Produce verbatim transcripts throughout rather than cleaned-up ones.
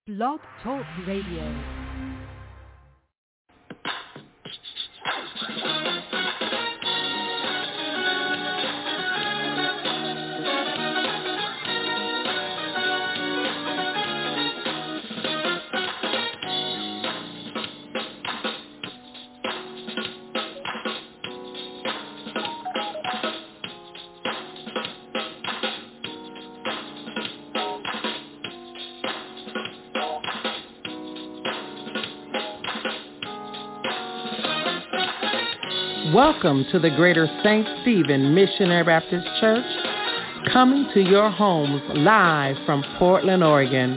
Blog Talk Radio. Welcome to the Greater Saint Stephen Missionary Baptist Church, coming to your homes live from Portland, Oregon.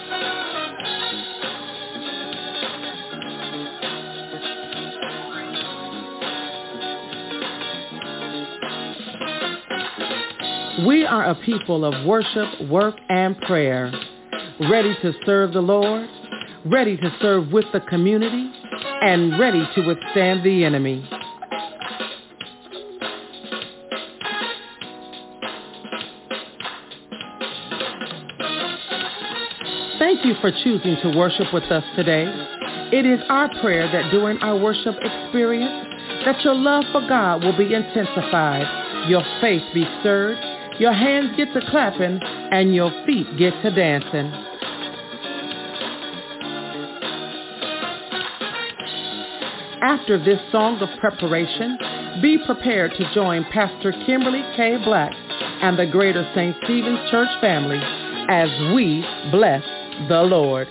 We are a people of worship, work, and prayer, ready to serve the Lord, ready to serve with the community, and ready to withstand the enemy. Thank you for choosing to worship with us today. It is our prayer that during our worship experience, that your love for God will be intensified, your faith be stirred, your hands get to clapping, and your feet get to dancing. After this song of preparation, be prepared to join Pastor Kimberly K. Black and the Greater Saint Stephen's Church family as we bless the Lord.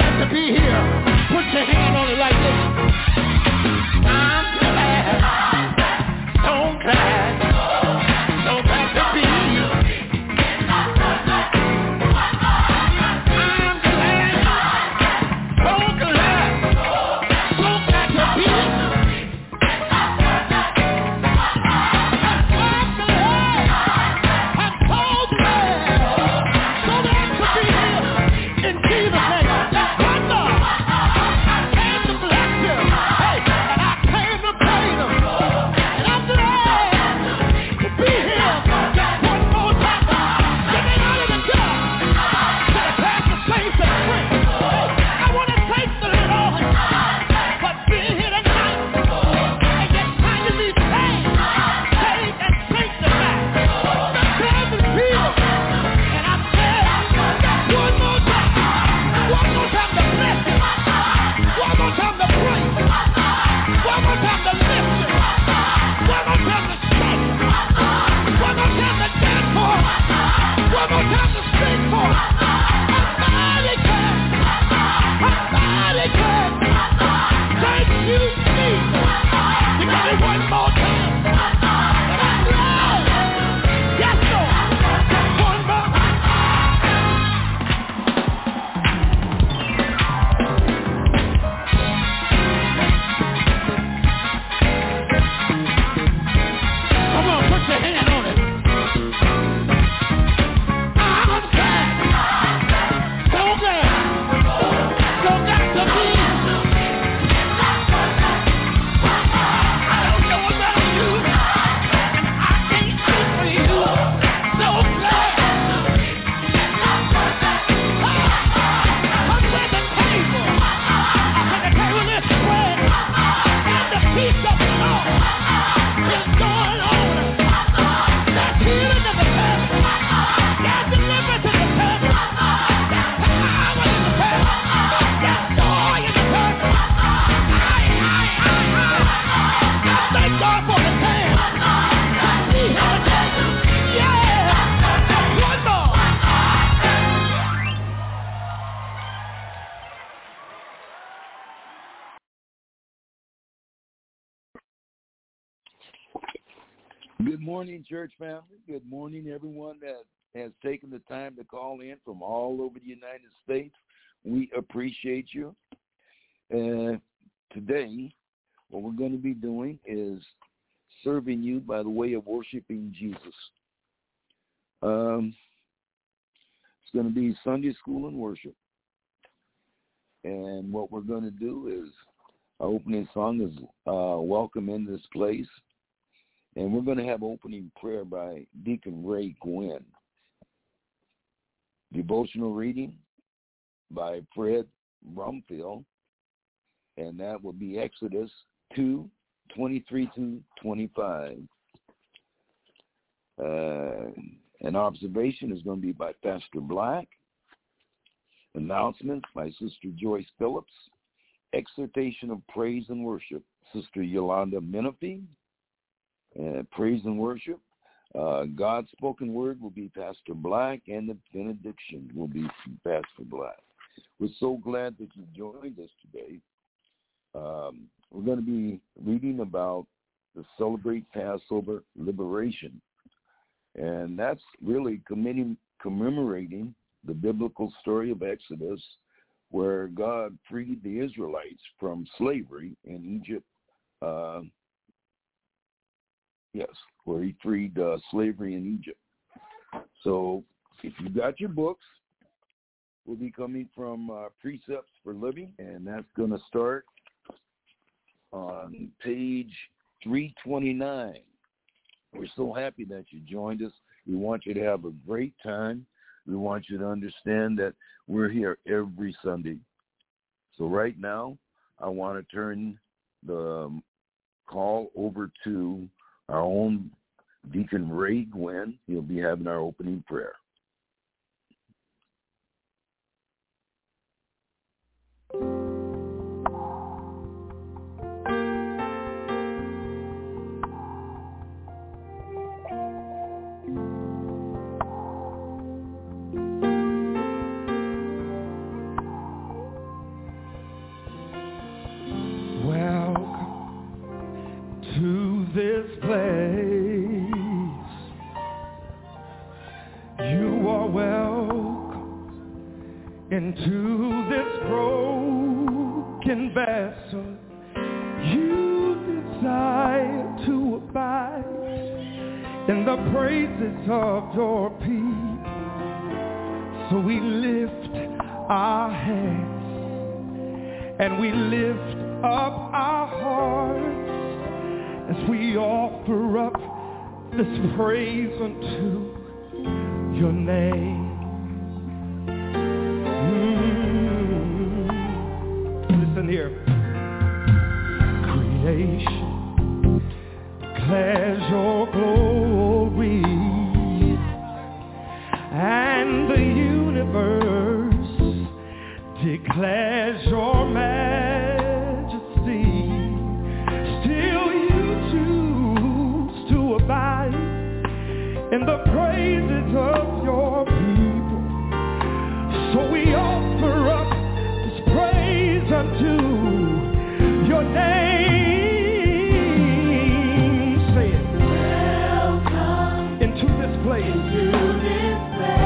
glad to be here. Put your hand on it like this. I'm glad. So glad. So glad to be here. I'm glad. So glad. So glad to be here. Good morning, church family. Good morning, everyone that has taken the time to call in from all over the United States. We appreciate you. Uh, today, what we're going to be doing is serving you by the way of worshiping Jesus. Um, it's going to be Sunday school and worship. And what we're going to do is, our opening song is uh, Welcome in This Place. And we're going to have opening prayer by Deacon Ray Gwynn. Devotional reading by Fred Brumfield, and that will be Exodus two, twenty-three to twenty-five. Uh, an observation is going to be by Pastor Black. Announcements by Sister Joyce Phillips. Exhortation of praise and worship, Sister Yolanda Menifee. Uh, praise and worship. Uh, God's spoken word will be Pastor Black, and the benediction will be Pastor Black. We're so glad that you joined us today. Um, we're going to be reading about the Celebrate Passover Liberation, and that's really commemorating, commemorating the biblical story of Exodus, where God freed the Israelites from slavery in Egypt. Uh, Yes, where he freed uh, slavery in Egypt. So if you got your books, we'll be coming from uh, Precepts for Living, and that's going to start on page three twenty-nine. We're so happy that you joined us. We want you to have a great time. We want you to understand that we're here every Sunday. So right now, I want to turn the um, call over to our own Deacon Ray Gwynn. He'll be having our opening prayer. this broken vessel, you desire to abide in the praises of your people. So we lift our hands and we lift up our hearts as we offer up this praise unto your name. Mm-hmm. Listen here. Creation declares your glory, and the universe declares your majesty. Still you choose to abide in the praises of your people. So we offer up this praise unto your name. Say it. Welcome into this place. Into this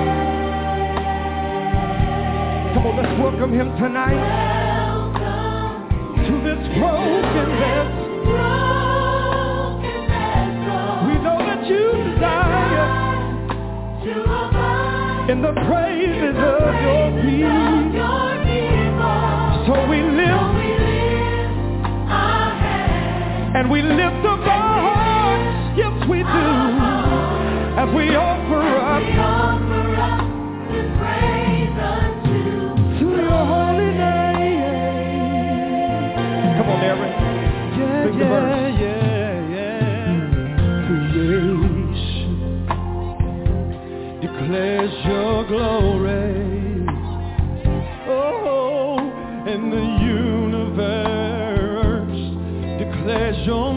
place. Come on, let's welcome him tonight. Welcome to this broken vessel. Broken vessel. We know that you desire to abide in the praises in the of your people. So we lift, so we lift our hands and we lift up our hearts. Yes, we do. As we offer up, we offer up this praise unto to your holy name. Come on, Aaron. Yeah, Sing the yeah, verse. yeah, yeah. Creation declares your glory. Oh, and the universe declares your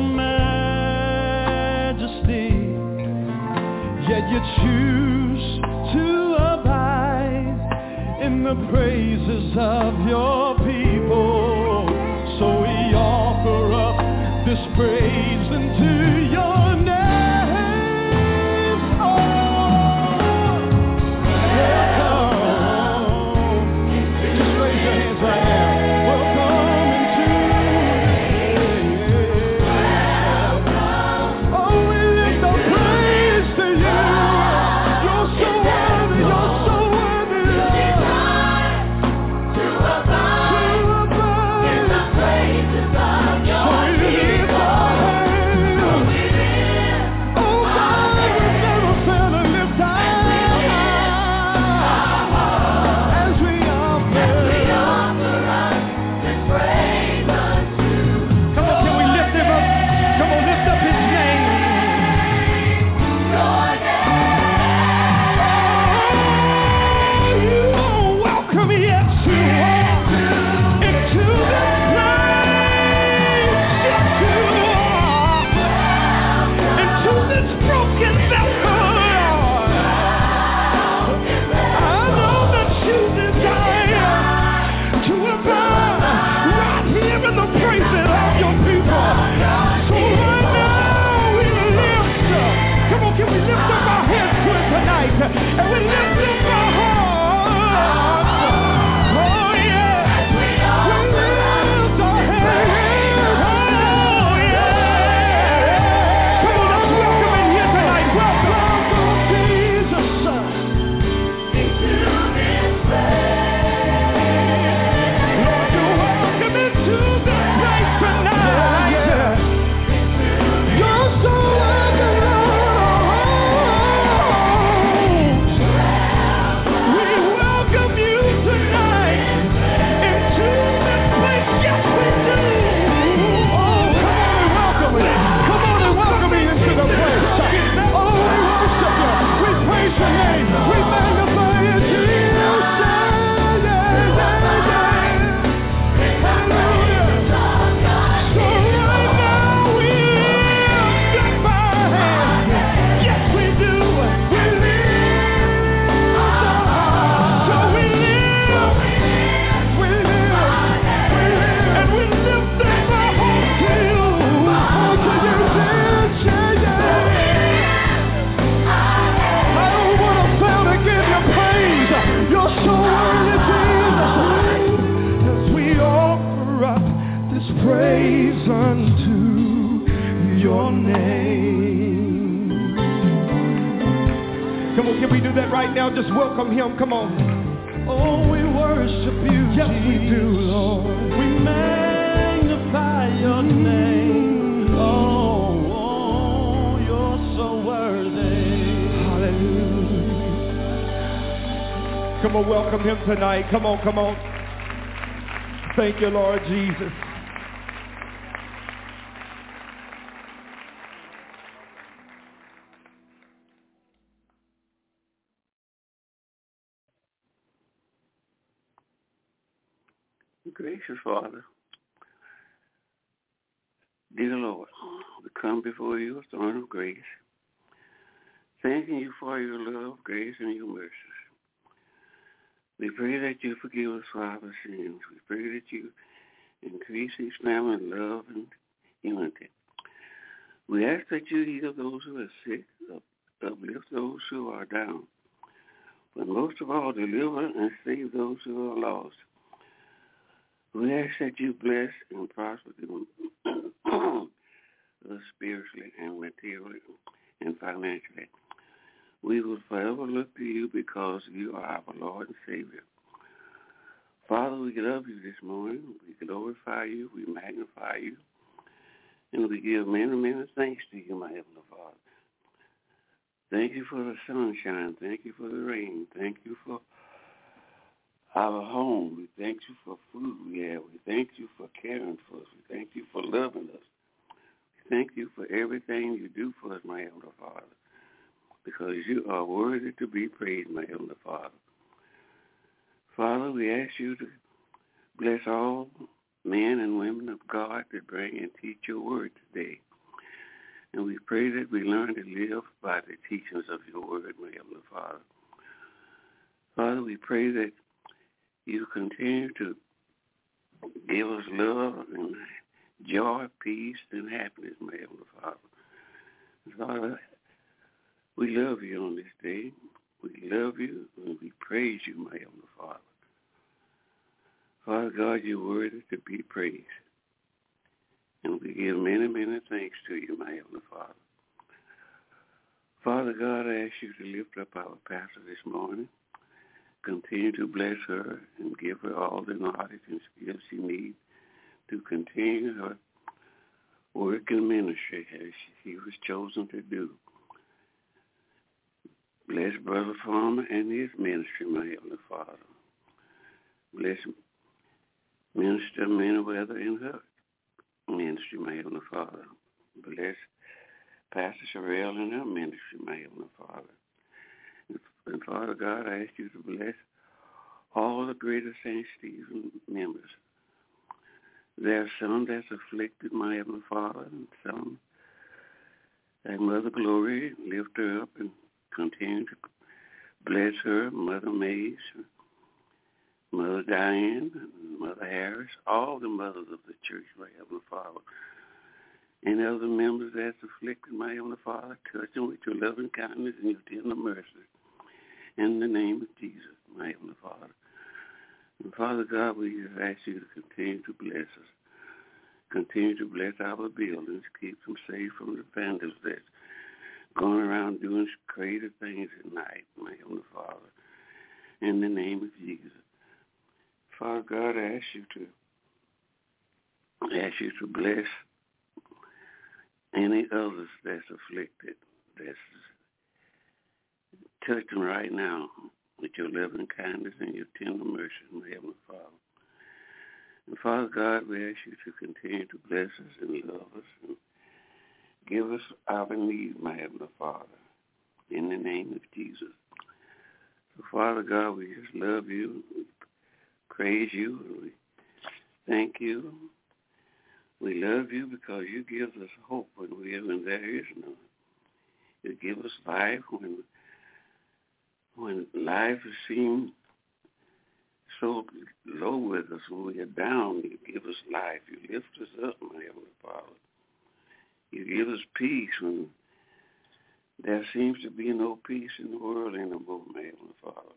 majesty. Yet you choose to abide in the praises of your people. So we offer up this praise unto your name. Oh, welcome. Just raise your hands right now. Welcome into welcome. Oh, we lift our praise to you. You're so worthy, you're so worthy, Lord. To Can we do that right now? Just welcome him. Come on. Oh, we worship you. Yes, Jesus. We do, Lord. We magnify your name. Oh, oh, you're so worthy. Hallelujah. Come on, welcome him tonight. Come on, come on. Thank you, Lord Jesus. Gracious Father, dear Lord, we come before you a throne of grace, thanking you for your love, grace, and your mercies. We pray that you forgive us for our sins. We pray that you increase each family in love and unity. We ask that you heal those who are sick, uplift those who are down, but most of all, deliver and save those who are lost. We ask that you bless and prosper them spiritually and materially and financially. We will forever look to you because you are our Lord and Savior. Father, we love you this morning. We glorify you. We magnify you. And we give many, many thanks to you, my Heavenly Father. Thank you for the sunshine. Thank you for the rain. Thank you for our home. We thank you for food we have. We thank you for caring for us. We thank you for loving us. We thank you for everything you do for us, my Heavenly Father, because you are worthy to be praised, my Heavenly Father. Father, we ask you to bless all men and women of God that bring and teach your word today. And we pray that we learn to live by the teachings of your word, my Heavenly Father. Father, we pray that you continue to give us love and joy, peace, and happiness, my Heavenly Father. Father, we love you on this day. We love you and we praise you, my Heavenly Father. Father God, you're worthy to be praised. And we give many, many thanks to you, my Heavenly Father. Father God, I ask you to lift up our pastor this morning. Continue to bless her and give her all the knowledge and skills she needs to continue her work in ministry as she was chosen to do. Bless Brother Farmer and his ministry, my Heavenly Father. Bless Minister Manyweather and her ministry, my Heavenly Father. Bless Pastor Sherelle and her ministry, my Heavenly Father. And Father God, I ask you to bless all the Greater Saint Stephen members. There are some that's afflicted, my Heavenly Father, and some, like Mother Glory, lift her up and continue to bless her, Mother Mays, Mother Diane, Mother Harris, all the mothers of the church, my Heavenly Father. And other members that's afflicted, my Heavenly Father, touch them with your loving kindness and your tender mercy. In the name of Jesus, my Heavenly Father. And Father God, we just ask you to continue to bless us. Continue to bless our buildings. Keep them safe from the vandals that's going around doing crazy things at night, my Heavenly Father. In the name of Jesus. Father God, I ask you to I ask you to bless any others that's afflicted, that's touch them right now with your loving kindness and your tender mercy, my Heavenly Father. And Father God, we ask you to continue to bless us and love us and give us our needs, my Heavenly Father, in the name of Jesus. So Father God, we just love you, we praise you, and we thank you. We love you because you give us hope when we are when there is none. You give us life when When life seems so low with us, when we are down, you give us life. You lift us up, my Heavenly Father. You give us peace when there seems to be no peace in the world anymore, my Heavenly Father.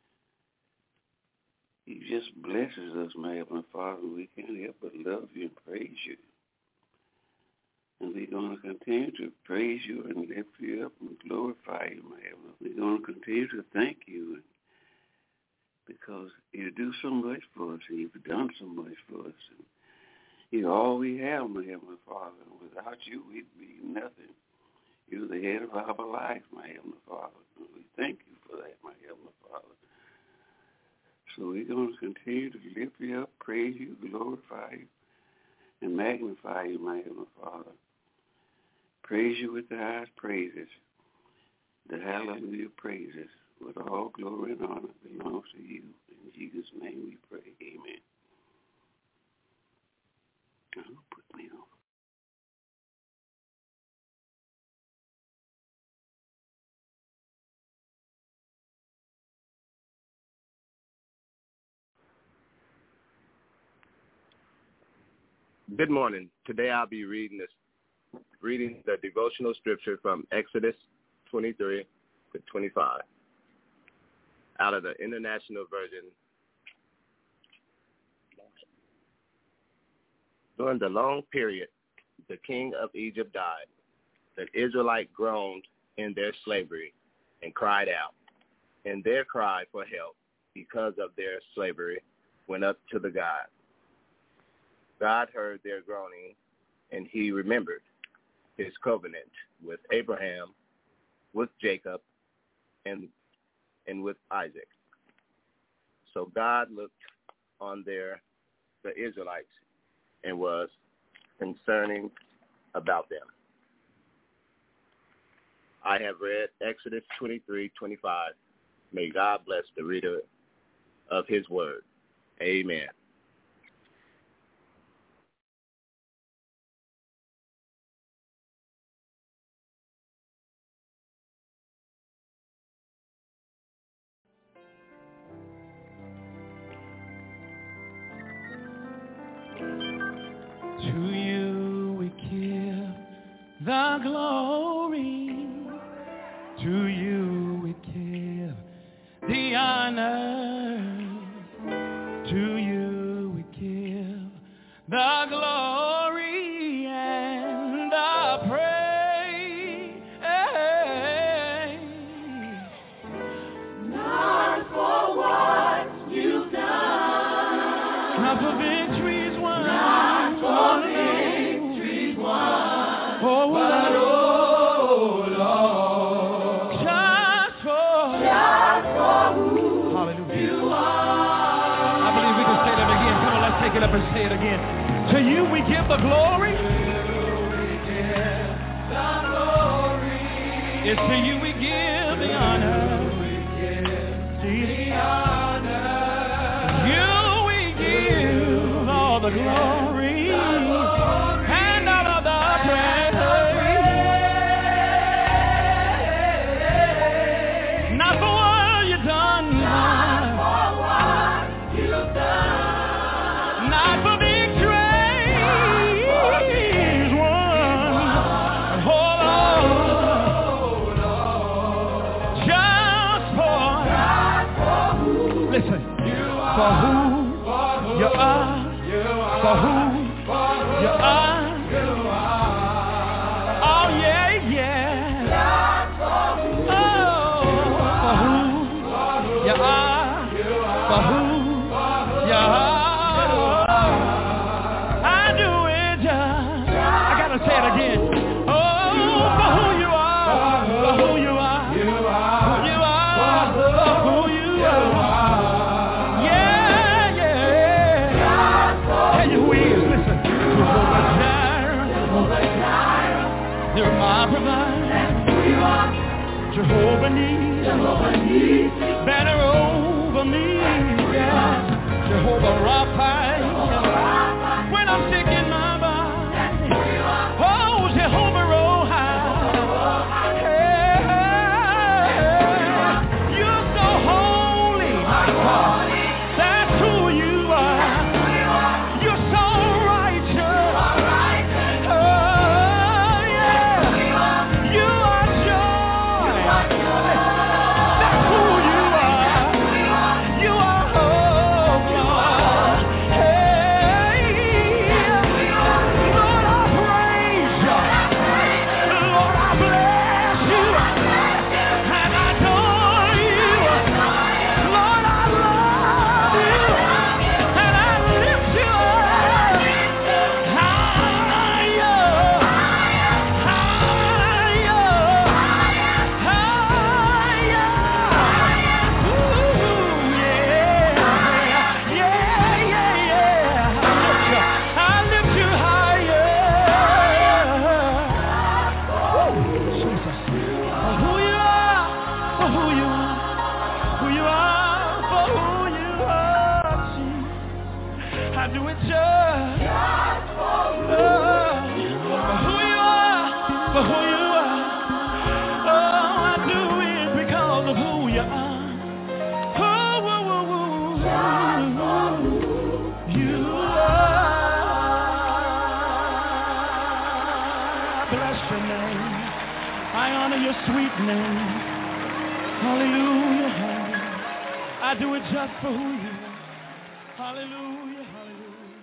You just blesses us, my Heavenly Father, and we can't help but love you and praise you. And we're going to continue to praise you and lift you up and glorify you, my Heavenly. We're going to continue to thank you because you do so much for us and you've done so much for us. And you're all we have, my Heavenly Father. Without you, we'd be nothing. You're the head of our life, my Heavenly Father. And we thank you for that, my Heavenly Father. So we're going to continue to lift you up, praise you, glorify you, and magnify you, my Heavenly Father. Praise you with the highest praises, the hallelujah praises, with all glory and honor belongs to you. In Jesus' name we pray, amen. Now, put me on. Good morning. Today I'll be reading this, reading the devotional scripture from Exodus twenty-three to twenty-five out of the International Version. During the long period, the king of Egypt died. The Israelites groaned in their slavery and cried out, and their cry for help because of their slavery went up to the God. God heard their groaning, and he remembered his covenant with Abraham, with Jacob, and and with Isaac. So God looked on their the Israelites and was concerning about them. I have read Exodus twenty-three twenty-five. May God bless the reader of his word. Amen. To you we give the glory. To you we give the honor. To you we give the glory and the praise. Not for what you've done, not for victories won, not for victories won, oh, but oh Lord, just for, just for who hallelujah you are. I believe we can say that again. Come on, let's take it up and say it again. To you we give the glory. To you we give the glory. It's to you we give the honor. We give the honor. You we give all the glory, the glory and all of the praise. Not for what you've done, not for what you've done, not for victories won, hold on, just for, listen, for who you are, for who you are. Oh yeah, yeah. Oh, for who you are, for who you are. I do it just. I gotta say it again. Oh, for who you are, for who you are, who you are, for who you are. Yeah, yeah. Tell you who he is. Listen. Jehovah Jireh, you're my provider. Jehovah Nissi, banner over me. Yeah. Jehovah Rapha, when I'm sick in my body. Oh, Jehovah Rohi, yeah. You're so holy, my God. That's who you are. You're so righteous. Oh, yeah. You are joy. That's who you are. You are hope, God. Hey. For who you are. Oh, I do it because of who you are. Oh, woo, woo, woo. You are. I bless your name. I honor your sweet name. Hallelujah, hallelujah. I do it just for who you are. Hallelujah, hallelujah.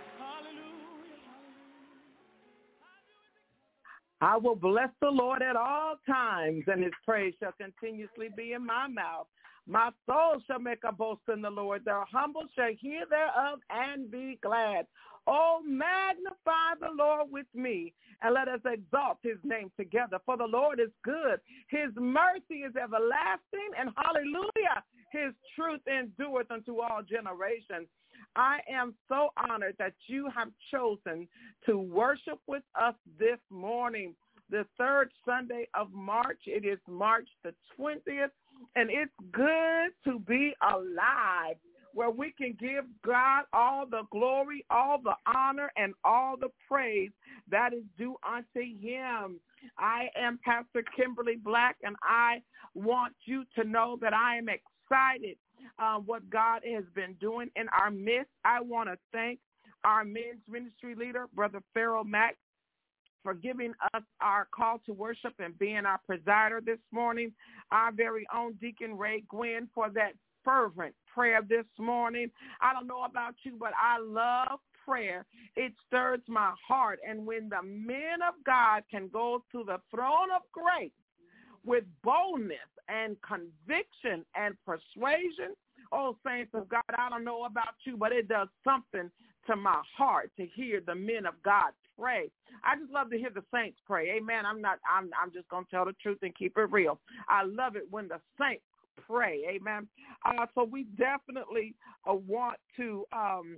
I will bless the Lord at all times, and his praise shall continuously be in my mouth. My soul shall make a boast in the Lord. The humble shall hear thereof and be glad. Oh, magnify the Lord with me, and let us exalt his name together. For the Lord is good. His mercy is everlasting, and hallelujah, his truth endureth unto all generations. I am so honored that you have chosen to worship with us this morning, the third Sunday of March. It is March the twentieth, and it's good to be alive, where we can give God all the glory, all the honor, and all the praise that is due unto him. I am Pastor Kimberly Black, and I want you to know that I am excited Uh, what God has been doing in our midst. I want to thank our men's ministry leader, Brother Pharaoh Mack, for giving us our call to worship and being our presider this morning. Our very own Deacon Ray Gwynn for that fervent prayer this morning. I don't know about you, but I love prayer. It stirs my heart. And when the men of God can go to the throne of grace with boldness and conviction and persuasion, oh, saints of God, I don't know about you, but it does something to my heart to hear the men of God pray. I just love to hear the saints pray. Amen. I'm not, I'm, I'm just going to tell the truth and keep it real. I love it when the saints pray. Amen. Uh, so we definitely uh, want to um,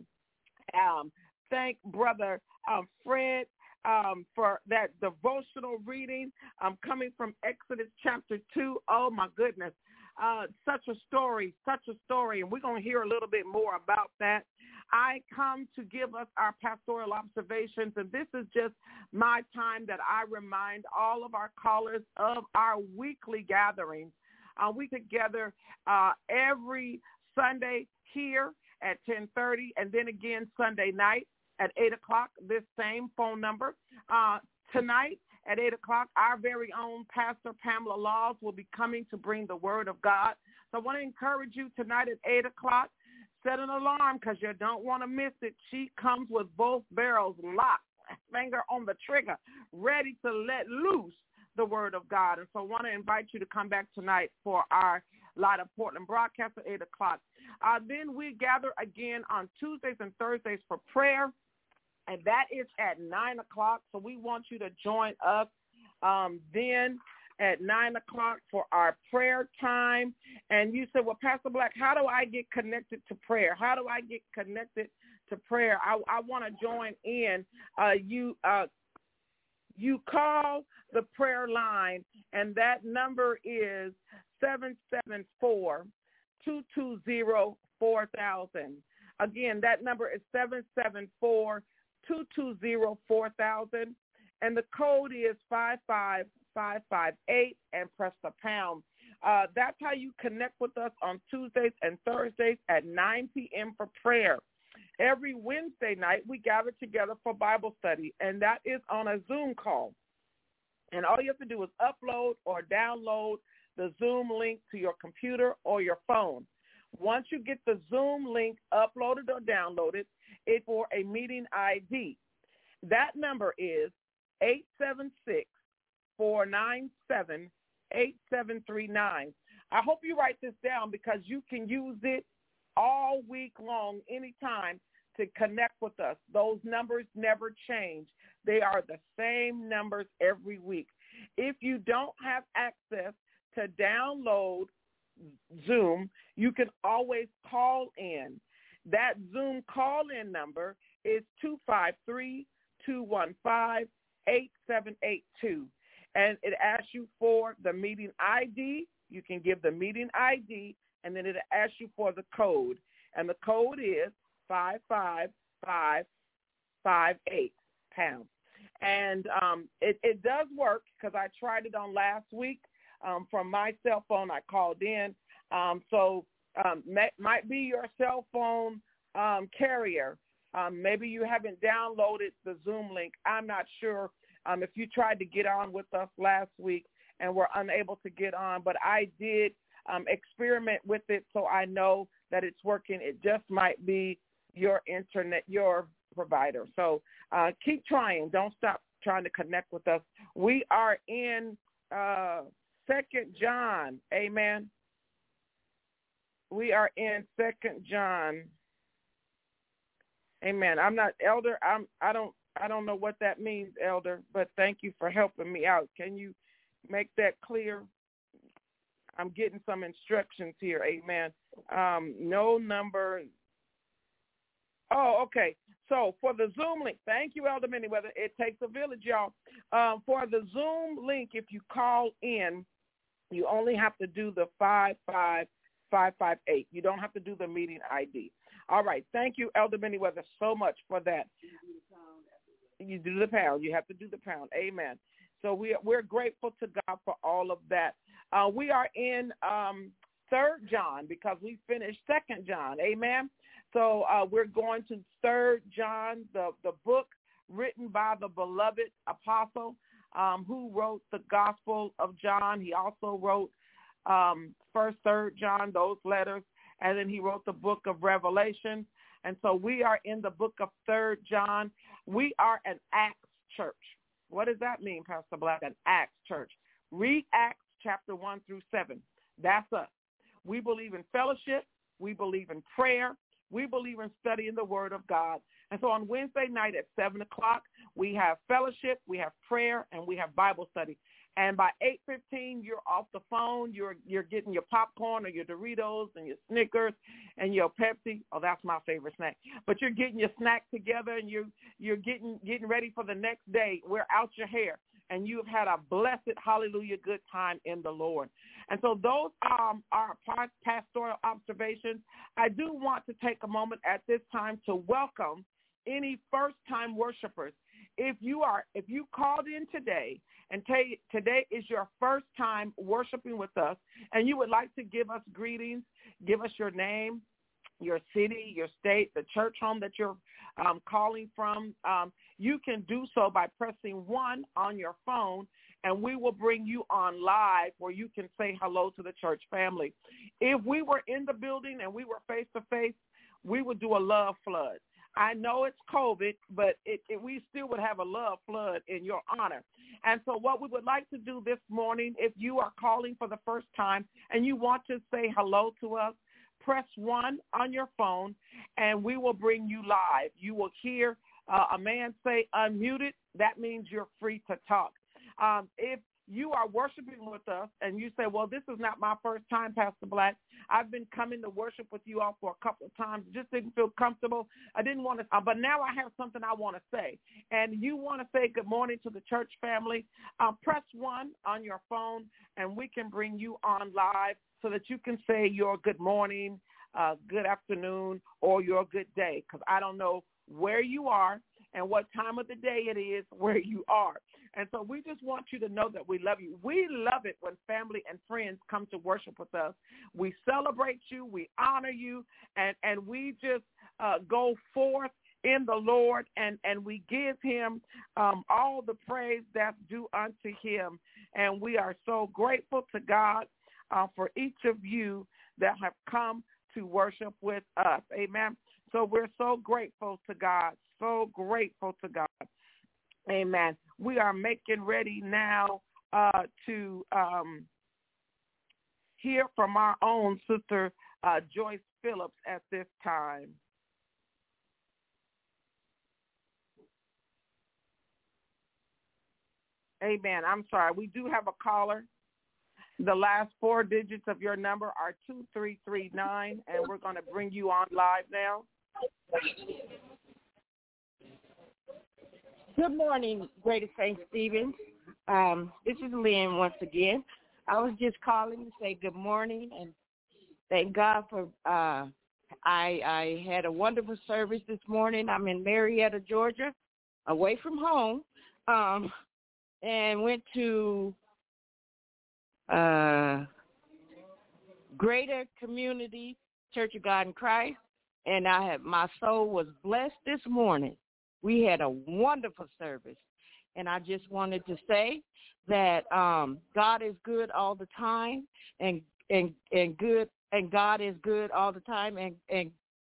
um, thank Brother um, Fred Um, for that devotional reading um, coming from Exodus chapter two. Oh, my goodness. Uh, such a story, such a story, and we're going to hear a little bit more about that. I come to give us our pastoral observations, and this is just my time that I remind all of our callers of our weekly gatherings. Uh, we together uh, every Sunday here at ten thirty, and then again Sunday night at eight o'clock, this same phone number. Uh, tonight at eight o'clock, our very own Pastor Pamela Laws will be coming to bring the word of God. So I want to encourage you tonight at eight o'clock, set an alarm because you don't want to miss it. She comes with both barrels locked, finger on the trigger, ready to let loose the word of God. And so I want to invite you to come back tonight for our Light of Portland broadcast at eight o'clock. Uh, then we gather again on Tuesdays and Thursdays for prayer, and that is at nine o'clock. So we want you to join us um, then at nine o'clock for our prayer time. And you said, well, Pastor Black, how do I get connected to prayer? How do I get connected to prayer? I, I want to join in. Uh, you uh, you call the prayer line, and that number is seven seven four, two two zero, four thousand. Again, that number is seven seven four, two two zero, four thousand, and the code is five five five five eight, and press the pound. Uh, that's how you connect with us on Tuesdays and Thursdays at nine p.m. for prayer. Every Wednesday night, we gather together for Bible study, and that is on a Zoom call. And all you have to do is upload or download the Zoom link to your computer or your phone. Once you get the Zoom link uploaded or downloaded, it's for a meeting I D. That number is eight seven six, four nine seven, eight seven three nine. I hope you write this down because you can use it all week long, anytime, to connect with us. Those numbers never change. They are the same numbers every week. If you don't have access to download Zoom, you can always call in. That Zoom call-in number is two five three, two one five, eight seven eight two. And it asks you for the meeting I D. You can give the meeting I D, and then it asks you for the code. And the code is five five five five eight pound. And um, it, it does work because I tried it on last week um, from my cell phone. I called in. Um, so um, may, might be your cell phone um, carrier. Um, maybe you haven't downloaded the Zoom link. I'm not sure um, if you tried to get on with us last week and were unable to get on, but I did um, experiment with it, so I know that it's working. It just might be your internet, your provider. So uh, keep trying. Don't stop trying to connect with us. We are in uh, Second John. Amen. We are in Second John. Amen. I'm not elder. I'm. I don't. I don't know what that means, elder. But thank you for helping me out. Can you make that clear? I'm getting some instructions here. Amen. Um, no number. Oh, okay. So for the Zoom link, thank you, Elder Manyweather. It takes a village, y'all. Um, for the Zoom link, if you call in, you only have to do the five five five five eight. You don't have to do the meeting I D. All right. Thank you, Elder Manyweather, so much for that. You do the pound. You have to do the pound. Amen. So we, we're grateful to God for all of that. Uh, we are in um, Third John because we finished Second John. Amen. So uh, we're going to Third John, the, the book written by the beloved apostle um, who wrote the Gospel of John. He also wrote um, First, Third John, those letters, and then he wrote the book of Revelation. And so we are in the book of Third John. We are an Acts church. What does that mean, Pastor Black? An Acts church. Read Acts chapter one through seven. That's us. We believe in fellowship. We believe in prayer. We believe in studying the Word of God. And so on Wednesday night at seven o'clock, we have fellowship, we have prayer, and we have Bible study. And by eight fifteen, you're off the phone. You're you're getting your popcorn or your Doritos and your Snickers and your Pepsi. Oh, that's my favorite snack. But you're getting your snack together, and you're, you're getting, getting ready for the next day. Wear out your hair. And you have had a blessed, hallelujah, good time in the Lord. And so those um, are pastoral observations. I do want to take a moment at this time to welcome any first-time worshipers. If you are, if you called in today and t- today is your first time worshiping with us, and you would like to give us greetings, give us your name, your city, your state, the church home that you're um, calling from, um, you can do so by pressing one on your phone, and we will bring you on live where you can say hello to the church family. If we were in the building and we were face-to-face, we would do a love flood. I know it's COVID, but it, it, we still would have a love flood in your honor. And so what we would like to do this morning, if you are calling for the first time and you want to say hello to us, press one on your phone, and we will bring you live. You will hear uh, a man say unmuted. That means you're free to talk. Um, if you are worshiping with us and you say, well, this is not my first time, Pastor Black. I've been coming to worship with you all for a couple of times. Just didn't feel comfortable. I didn't want to, uh, but now I have something I want to say. And you want to say good morning to the church family, uh, press one on your phone, and we can bring you on live so that you can say your good morning, uh, good afternoon, or your good day, because I don't know where you are and what time of the day it is where you are. And so we just want you to know that we love you. We love it when family and friends come to worship with us. We celebrate you, we honor you, and, and we just uh, go forth in the Lord, and, and we give him um, all the praise that's due unto him. And we are so grateful to God uh, for each of you that have come to worship with us. Amen. So we're so grateful to God, so grateful to God. Amen. We are making ready now uh, to um, hear from our own sister uh, Joyce Phillips at this time. Amen. I'm sorry. We do have a caller. The last four digits of your number are two three three nine, and we're going to bring you on live now. Good morning, Greater Saint Stephen. Um, this is Lynn once again. I was just calling to say good morning and thank God for uh, I, I had a wonderful service this morning. I'm in Marietta, Georgia, away from home, um, and went to uh, Greater Community Church of God in Christ, and I had my soul was blessed this morning. We had a wonderful service, and I just wanted to say that um, God is good all the time, and and and good, and God is good all the time, and and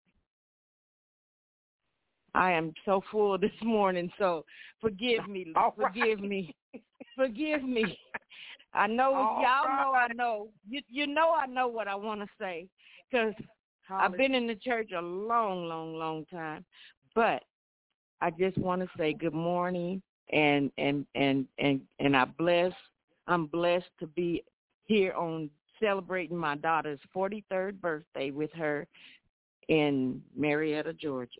I am so full this morning, so forgive me, All forgive right. me, forgive me. I know, All y'all right. know I know. You, you know I know what I want to say, because I've been in the church a long, long, long time. But I just want to say good morning, and, and, and, and, and I bless, I'm blessed to be here on celebrating my daughter's forty-third birthday with her in Marietta, Georgia.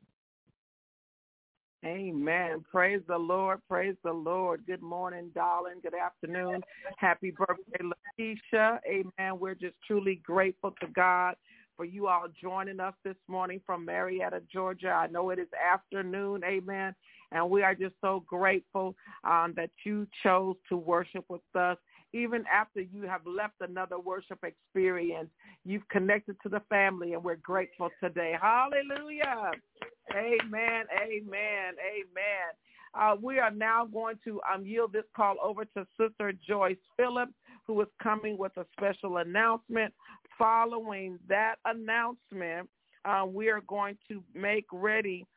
Amen. Praise the Lord. Praise the Lord. Good morning, darling. Good afternoon. Happy birthday, Lakeisha. Amen. We're just truly grateful to God for you all joining us this morning from Marietta, Georgia. I know it is afternoon. Amen. And we are just so grateful um, that you chose to worship with us. Even after you have left another worship experience, you've connected to the family, and we're grateful today. Hallelujah. Amen, amen, amen. Uh, we are now going to um, yield this call over to Sister Joyce Phillips, who is coming with a special announcement. Following that announcement, uh, we are going to make ready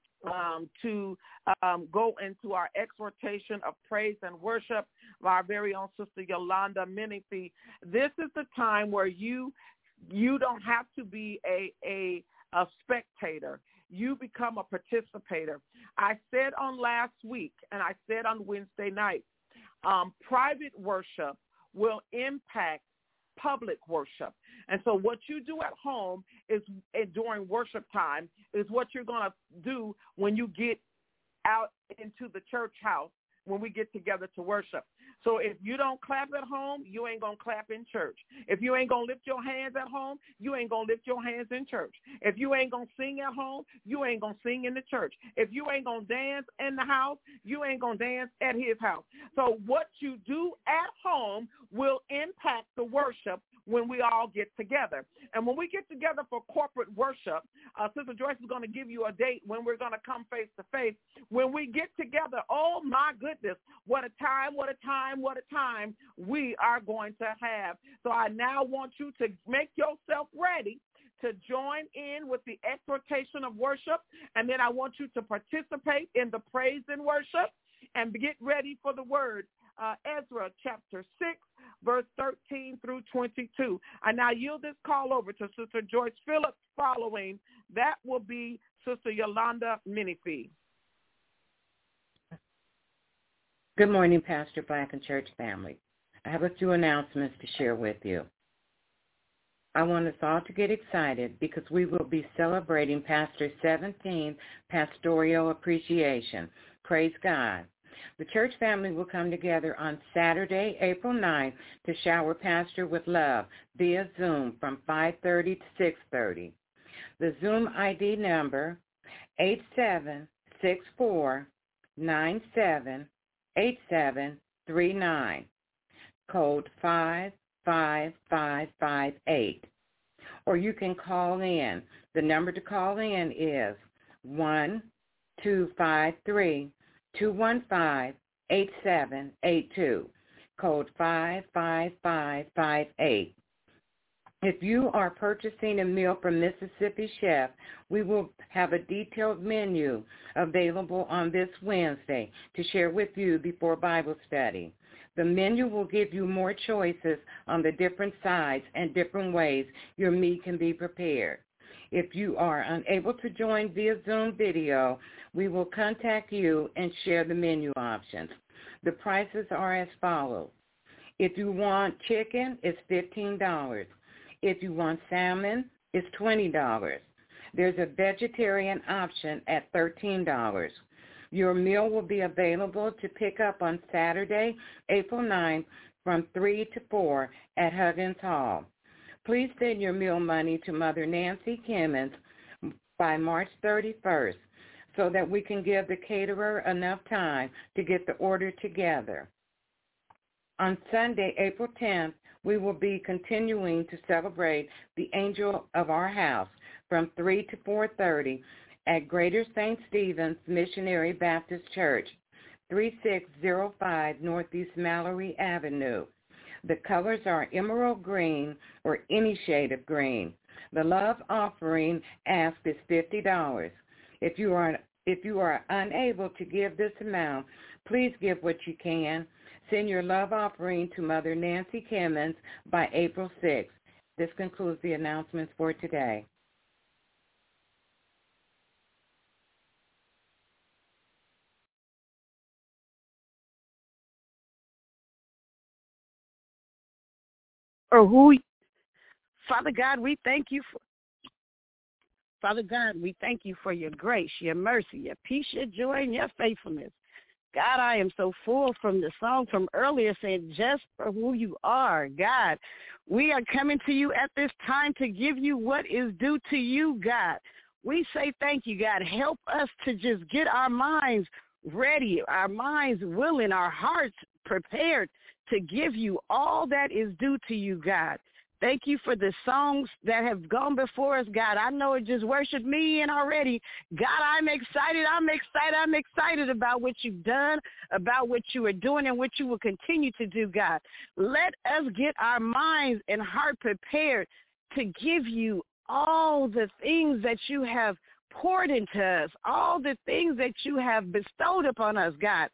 Um, to um, go into our exhortation of praise and worship of our very own Sister Yolanda Menifee. This is the time where you you don't have to be a, a, a spectator. You become a participator. I said on last week, and I said on Wednesday night, um, private worship will impact public worship. And so what you do at home is during worship time is what you're going to do when you get out into the church house, when we get together to worship. So if you don't clap at home, you ain't going to clap in church. If you ain't going to lift your hands at home, you ain't going to lift your hands in church. If you ain't going to sing at home, you ain't going to sing in the church. If you ain't going to dance in the house, you ain't going to dance at his house. So what you do at home will impact the worship when we all get together. And when we get together for corporate worship, uh, Sister Joyce is going to give you a date when we're going to come face to face. When we get together, oh my goodness, what a time, what a time, what a time we are going to have. So I now want you to make yourself ready to join in with the exhortation of worship, and then I want you to participate in the praise and worship and get ready for the word. Uh, Ezra chapter six, verse thirteen through twenty-two. I now yield this call over to Sister Joyce Phillips. Following that will be Sister Yolanda Menifee. Good morning, Pastor Black and church family. I have a few announcements to share with you. I want us all to get excited because we will be celebrating Pastor's seventeenth Pastoral Appreciation. Praise God. The church family will come together on Saturday, April ninth, to shower Pastor with love via Zoom from five thirty to six thirty. The Zoom I D number, eight seven six four nine seven eight seven three nine, code five five five five eight. Or you can call in. The number to call in is one two five three two one five eight seven eight two, code five five five five eight. If you are purchasing a meal from Mississippi Chef, we will have a detailed menu available on this Wednesday to share with you before Bible study. The menu will give you more choices on the different sides and different ways your meat can be prepared. If you are unable to join via Zoom video, we will contact you and share the menu options. The prices are as follows. If you want chicken, it's fifteen dollars. If you want salmon, it's twenty dollars. There's a vegetarian option at thirteen dollars. Your meal will be available to pick up on Saturday, April ninth from three to four at Huggins Hall. Please send your meal money to Mother Nancy Kimmons by March thirty-first so that we can give the caterer enough time to get the order together. On Sunday, April tenth, we will be continuing to celebrate the Angel of Our House from three to four thirty at Greater Saint Stephen's Missionary Baptist Church, thirty-six oh five Northeast Mallory Avenue. The colors are emerald green or any shade of green. The love offering ask is fifty dollars. If you are if you are unable to give this amount, please give what you can. Send your love offering to Mother Nancy Kimmons by April sixth. This concludes the announcements for today. Or who, Father God, we thank you for, Father God, we thank you for your grace, your mercy, your peace, your joy, and your faithfulness. God, I am so full from the song from earlier saying just for who you are. God, we are coming to you at this time to give you what is due to you, God. We say thank you, God. Help us to just get our minds ready, our minds willing, our hearts prepared to give you all that is due to you, God. Thank you for the songs that have gone before us, God. I know it just worshiped me in already. God, I'm excited. I'm excited. I'm excited about what you've done, about what you are doing, and what you will continue to do, God. Let us get our minds and heart prepared to give you all the things that you have poured into us, all the things that you have bestowed upon us, God.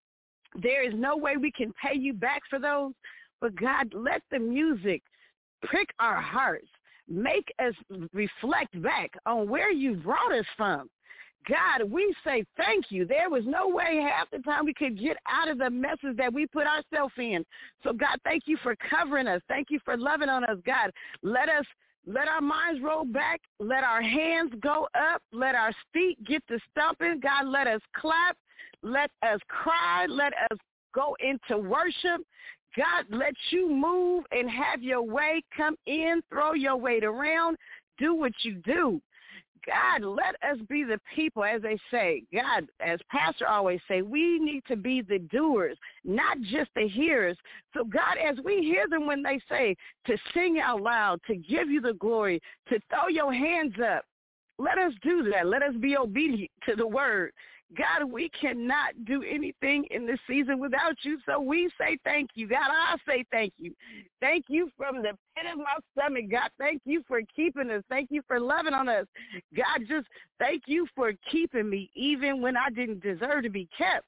There is no way we can pay you back for those, but God, let the music prick our hearts, make us reflect back on where you brought us from. God, we say thank you. There was no way half the time we could get out of the messes that we put ourselves in. So, God, thank you for covering us. Thank you for loving on us, God. Let us Let our minds roll back. Let our hands go up. Let our feet get to stomping. God, let us clap. Let us cry. Let us go into worship. God, let you move and have your way. Come in, throw your weight around, do what you do. God, let us be the people, as they say. God, as Pastor always say, we need to be the doers, not just the hearers. So, God, as we hear them when they say to sing out loud, to give you the glory, to throw your hands up, let us do that. Let us be obedient to the word. God, we cannot do anything in this season without you, so we say thank you. God, I say thank you. Thank you from the pit of my stomach, God. Thank you for keeping us. Thank you for loving on us. God, just thank you for keeping me even when I didn't deserve to be kept.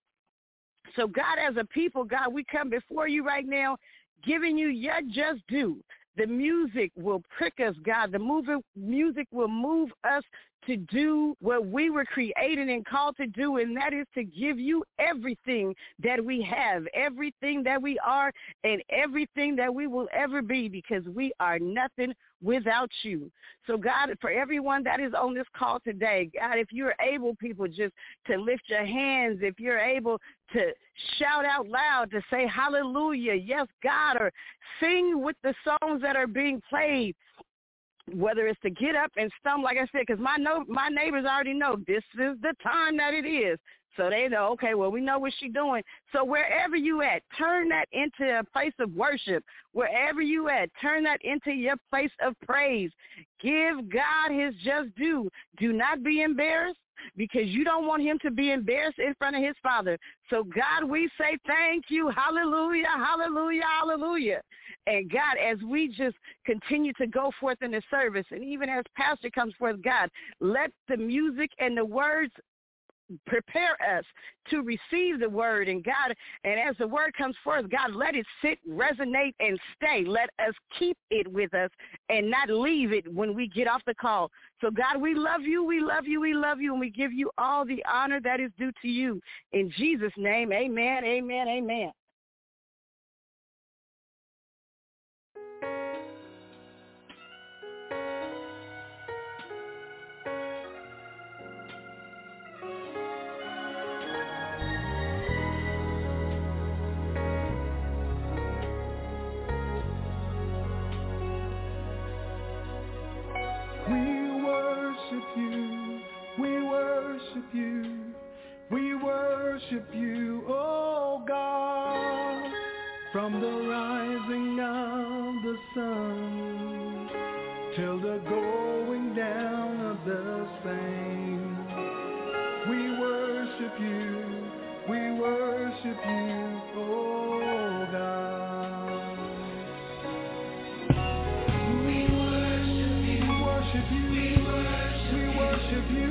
So, God, as a people, God, we come before you right now giving you your just due. The music will prick us, God. The movie, music will move us to do what we were created and called to do, and that is to give you everything that we have, everything that we are, and everything that we will ever be, because we are nothing without you. So, God, for everyone that is on this call today, God, if you're able, people, just to lift your hands, if you're able to shout out loud, to say hallelujah, yes, God, or sing with the songs that are being played, whether it's to get up and stump, like I said, because my no, my neighbors already know this is the time that it is. So they know, okay, well, we know what she's doing. So wherever you at, turn that into a place of worship. Wherever you at, turn that into your place of praise. Give God his just due. Do not be embarrassed, because you don't want him to be embarrassed in front of his Father. So, God, we say thank you. Hallelujah, hallelujah, hallelujah. And, God, as we just continue to go forth in the service, and even as Pastor comes forth, God, let the music and the words prepare us to receive the word. And God, and as the word comes forth, God, let it sit, resonate, and stay. Let us keep it with us and not leave it when we get off the call. So, God, we love you, we love you, we love you, and we give you all the honor that is due to you. In Jesus' name, amen, amen, amen. worship you, oh God, from the rising of the sun till the going down of the same. We worship you, we worship you, oh God. We worship you, worship you, we worship you,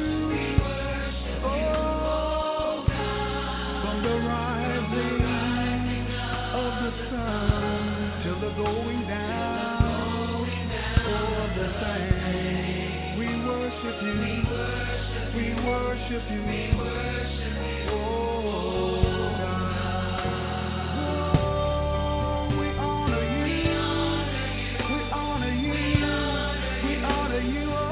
oh God. From the rising of the sun till the going down of the same. We worship you, we worship you, we worship you, oh God. Oh, we honor you, we honor you, we honor you, oh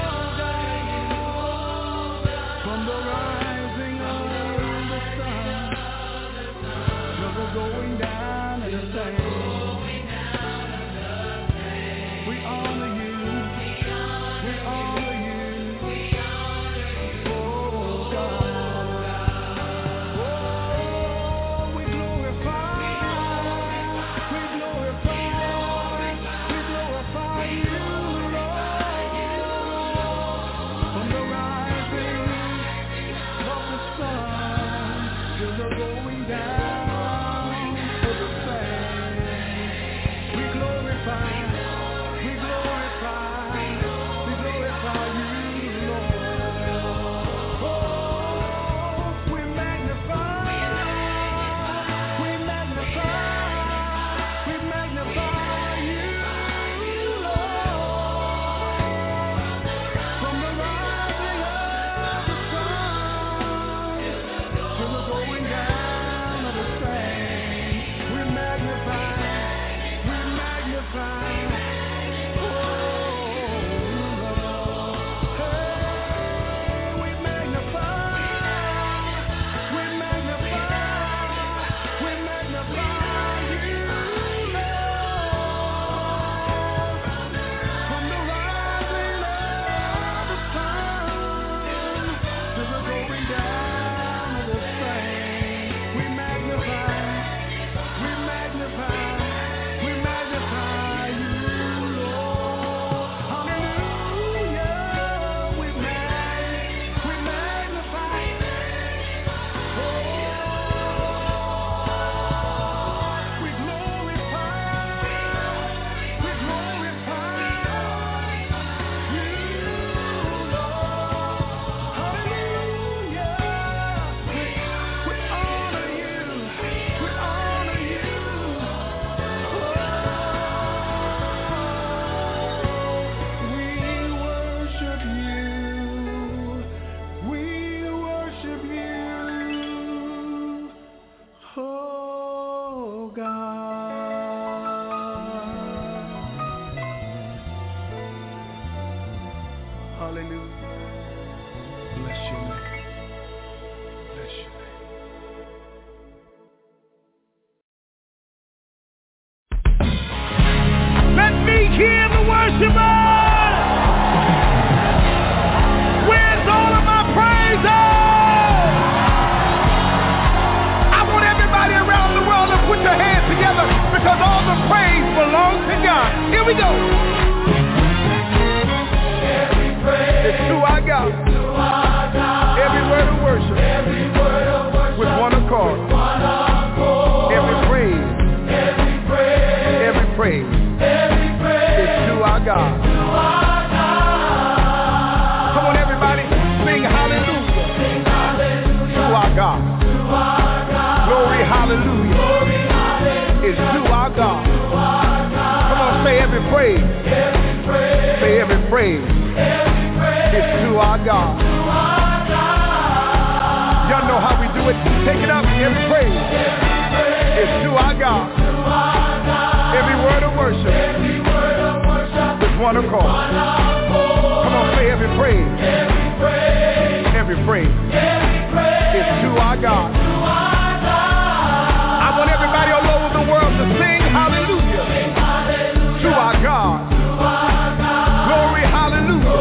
God. From the rising of the sun till the going down of the same. We honor you, we honor you.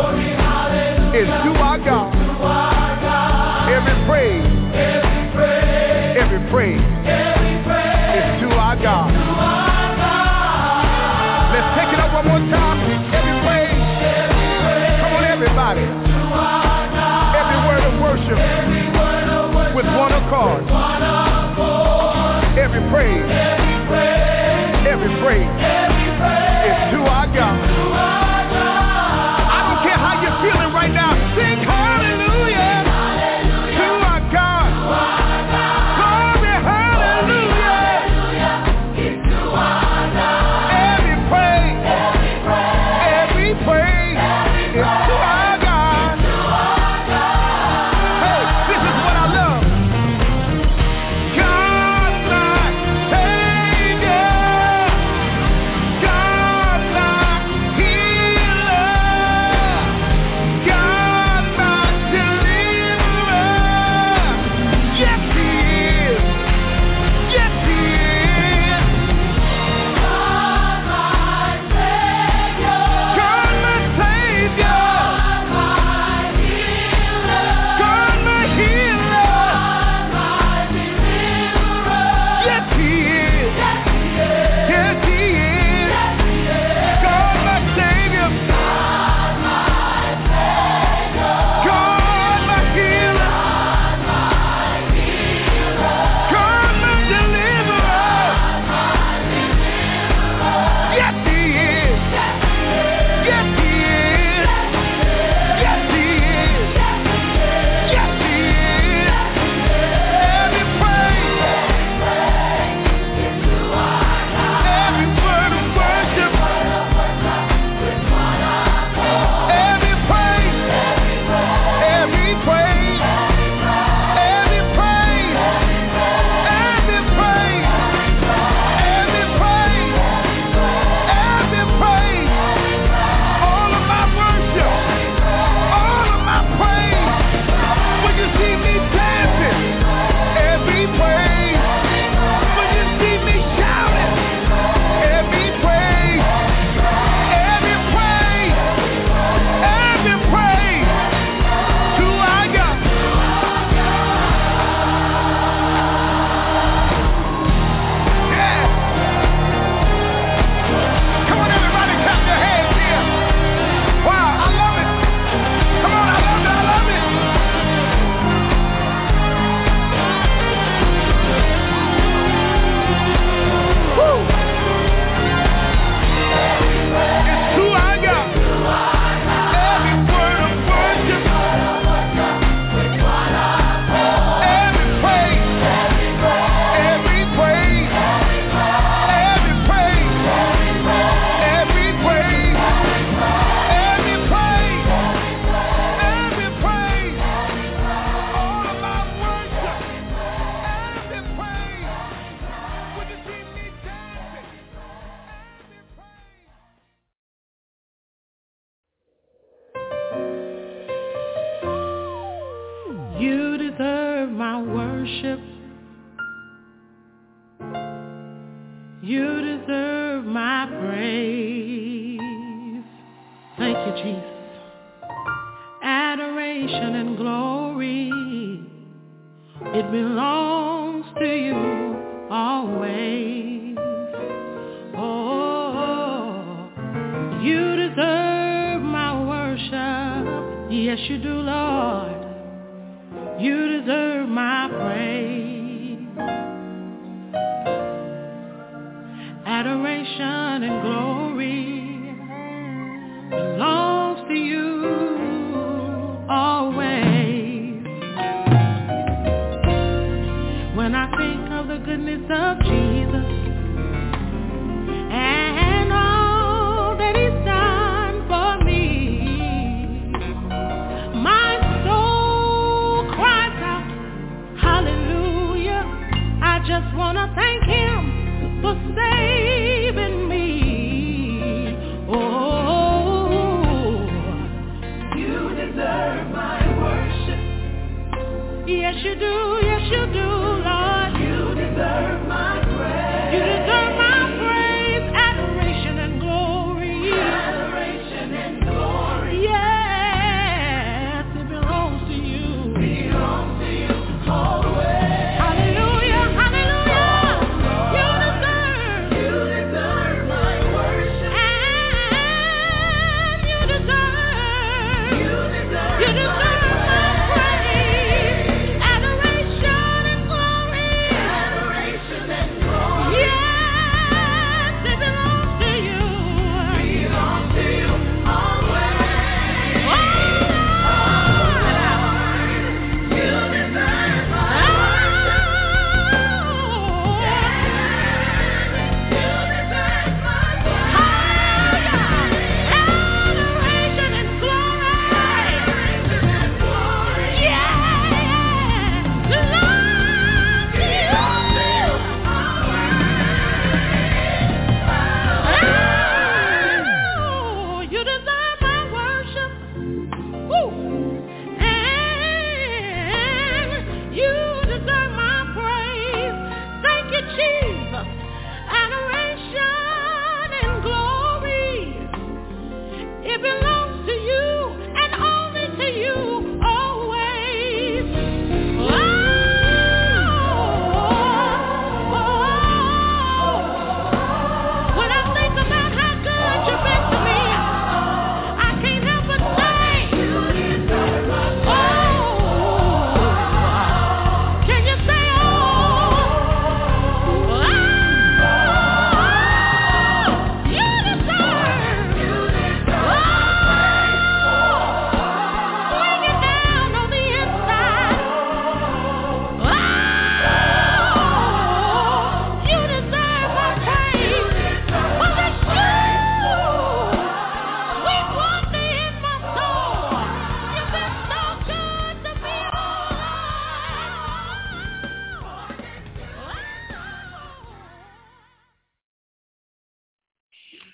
Is to our God. Every praise, every praise praise is to our God. Let's take it up one more time. Every praise. Come on, everybody. Every word of worship with one accord. Every praise. Every praise is to our God. I don't care how you're feeling right now. Sing hallelujah to our God. Glory, hallelujah. Every praise, every praise is to our God. Hey, this is what I love. God, my Savior. God, my healer. God, my deliverer. Yes, He is. Yes, He is. God, my Savior. God, my Savior. God, my healer. Yes, He is. Yes, He is. God, my Savior. God, my healer. God, my deliverer. Yes, He is. Yes, He is. Yes, He is. Yes, He is. Every praise, every word of worship, every praise, every praise, every praise, every praise, every praise, every praise, all of my worship, all of my praise. When you see me dancing, every praise. When you see me shouting, every praise, every praise, every praise to our God. Yeah. Come on, everybody, clap your hands here. Wow, I love it. Come on, I love it, I love it. Woo. It's to our God. Every word of worship, every praise, every praise, every praise, every praise, every praise, every praise, all of my worship, every praise. When you see me dancing, every praise. You deserve my worship. You deserve my praise. Thank you, Jesus. Adoration and glory, it belongs to you always. Oh, you deserve my worship. Yes, you do, Lord. You deserve my praise. Adoration and glory belongs to you always. When I think of the goodness of Jesus and all that He's done for me, my soul cries out, hallelujah. I just want to thank Him for saving me. Oh, you deserve my worship. Yes, you do. Yes, you do, Lord. You deserve my praise. You deserve my praise, adoration and glory. Adoration and glory. Yes, it belongs to you. Belongs to you always. Hallelujah.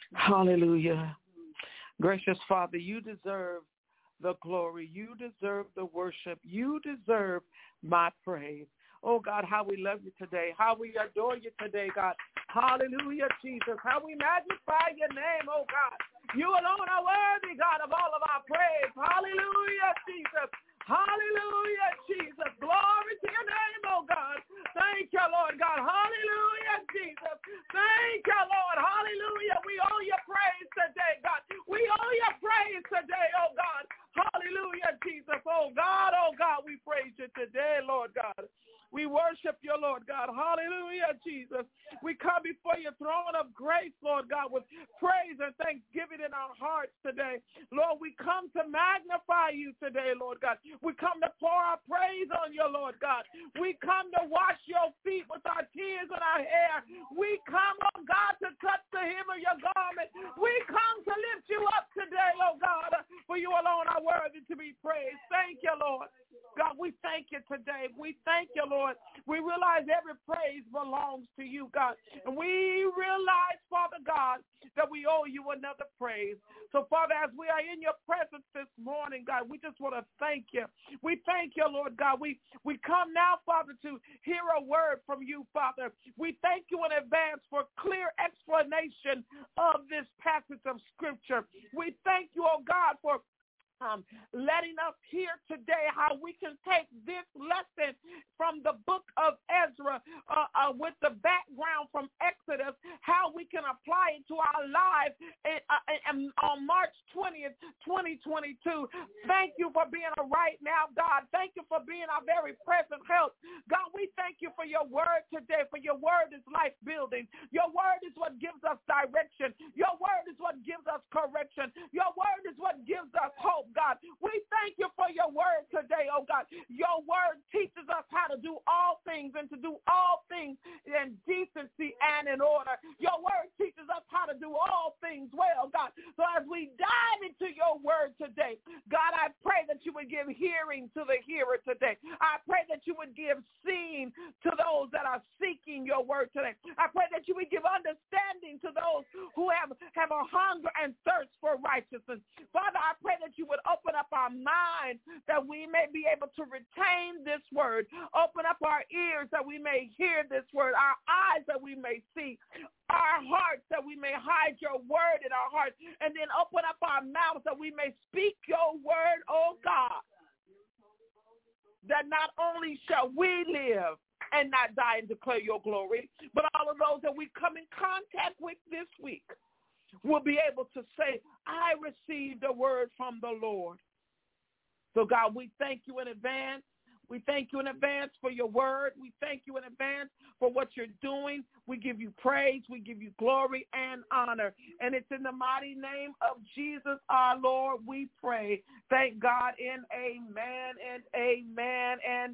Hallelujah. Gracious Father, you deserve the glory. You deserve the worship. You deserve my praise. Oh, God, how we love you today. How we adore you today, God. Hallelujah, Jesus. How we magnify your name, oh, God. You alone are worthy, God, of all of our praise. Hallelujah, Jesus. Hallelujah, Jesus. Glory to your name, oh, God. Thank you, Lord God. Hallelujah, Jesus. Thank you, Lord. Hallelujah. We owe you praise today, God. We owe you praise today, oh, God. Hallelujah, Jesus. Oh, God, oh, God, we praise you today, Lord God. We worship you, Lord God. Hallelujah, Jesus. We come before your throne of grace, Lord God, with praise and thanksgiving in our hearts today. Lord, we come to magnify you today, Lord God. We come to pour our praise on you, Lord God. We come to wash your feet with our tears and our hair. We come, oh God, to touch the hem of your garment. We come to lift you up today, oh God, for you alone are worthy to be praised. Thank you, Lord. God, we thank you today. We thank you, Lord. We realize every praise belongs to you, God. And we realize, Father God, that we owe you another praise. So, Father, as we are in your presence this morning, God, we just want to thank you. We thank you, Lord God. We, we come now, Father, to hear a word from you, Father. We thank you in advance for clear explanation of this passage of Scripture. We thank you, oh God, for Um, letting us hear today how we can take this lesson from the book of Ezra uh, uh, with the background from Exodus, how we can apply it to our lives in, uh, in, on March twentieth, twenty twenty-two. Thank you for being a right now, God. Thank you for being our very present help. God, we thank you for your word today, for your word is life building. Your word is what gives us direction. Your word is what gives us correction. Your word is what gives us hope. God, we thank you for your word today, oh God. Your word teaches us how to do all things and to do all things in decency and in order. Your word teaches us how to do all things well, God. So as we dive into your word today, God, I pray that you would give hearing to the hearer today. I pray that you would give seeing to those that are seeking your word today. I pray that you would give understanding to those who have, have a hunger and thirst for righteousness. Father, I pray that you would open up our minds that we may be able to retain this word. Open up our ears that we may hear this word, our eyes that we may see, our hearts that we may hide your word in our hearts, and then open up our mouths that we may speak your word, oh God, that not only shall we live and not die and declare your glory, but all of those that we come in contact with this week will be able to say, I received a word from the Lord. So, God, we thank you in advance. We thank you in advance for your word. We thank you in advance for what you're doing. We give you praise. We give you glory and honor. And it's in the mighty name of Jesus, our Lord, we pray. Thank God and amen and amen and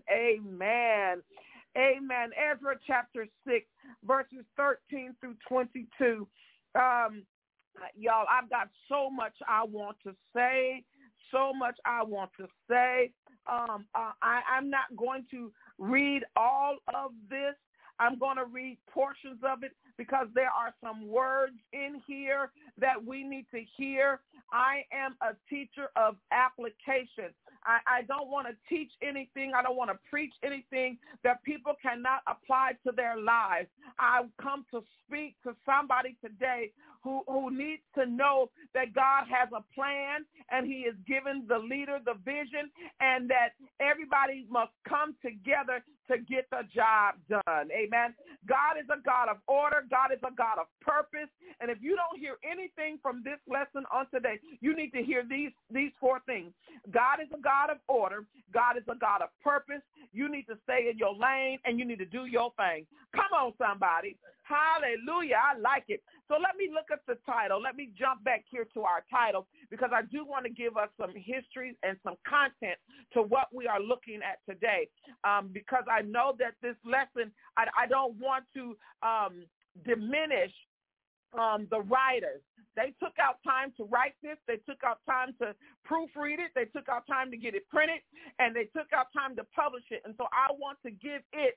amen. Amen. Ezra chapter six, verses thirteen through twenty-two. Um, y'all, I've got so much I want to say. So much I want to say. Um, uh, I, I'm not going to read all of this. I'm going to read portions of it because there are some words in here that we need to hear. I am a teacher of application. I, I don't want to teach anything. I don't want to preach anything that people cannot apply to their lives. I've come to speak to somebody today who, who needs to know that God has a plan and he has given the leader the vision and that everybody must come together to get the job done. Amen. God is a God of order. God is a God of purpose. And if you don't hear anything from this lesson on today, you need to hear these, these four things. God is a God of order. God is a God of purpose. You need to stay in your lane and you need to do your thing. Come on, somebody. Hallelujah. I like it. So let me look at the title. Let me jump back here to our title because I do want to give us some history and some content to what we are looking at today um, because I know that this lesson, I, I don't want to um, diminish um, the writers. They took out time to write this. They took out time to proofread it. They took out time to get it printed, and they took out time to publish it. And so I want to give it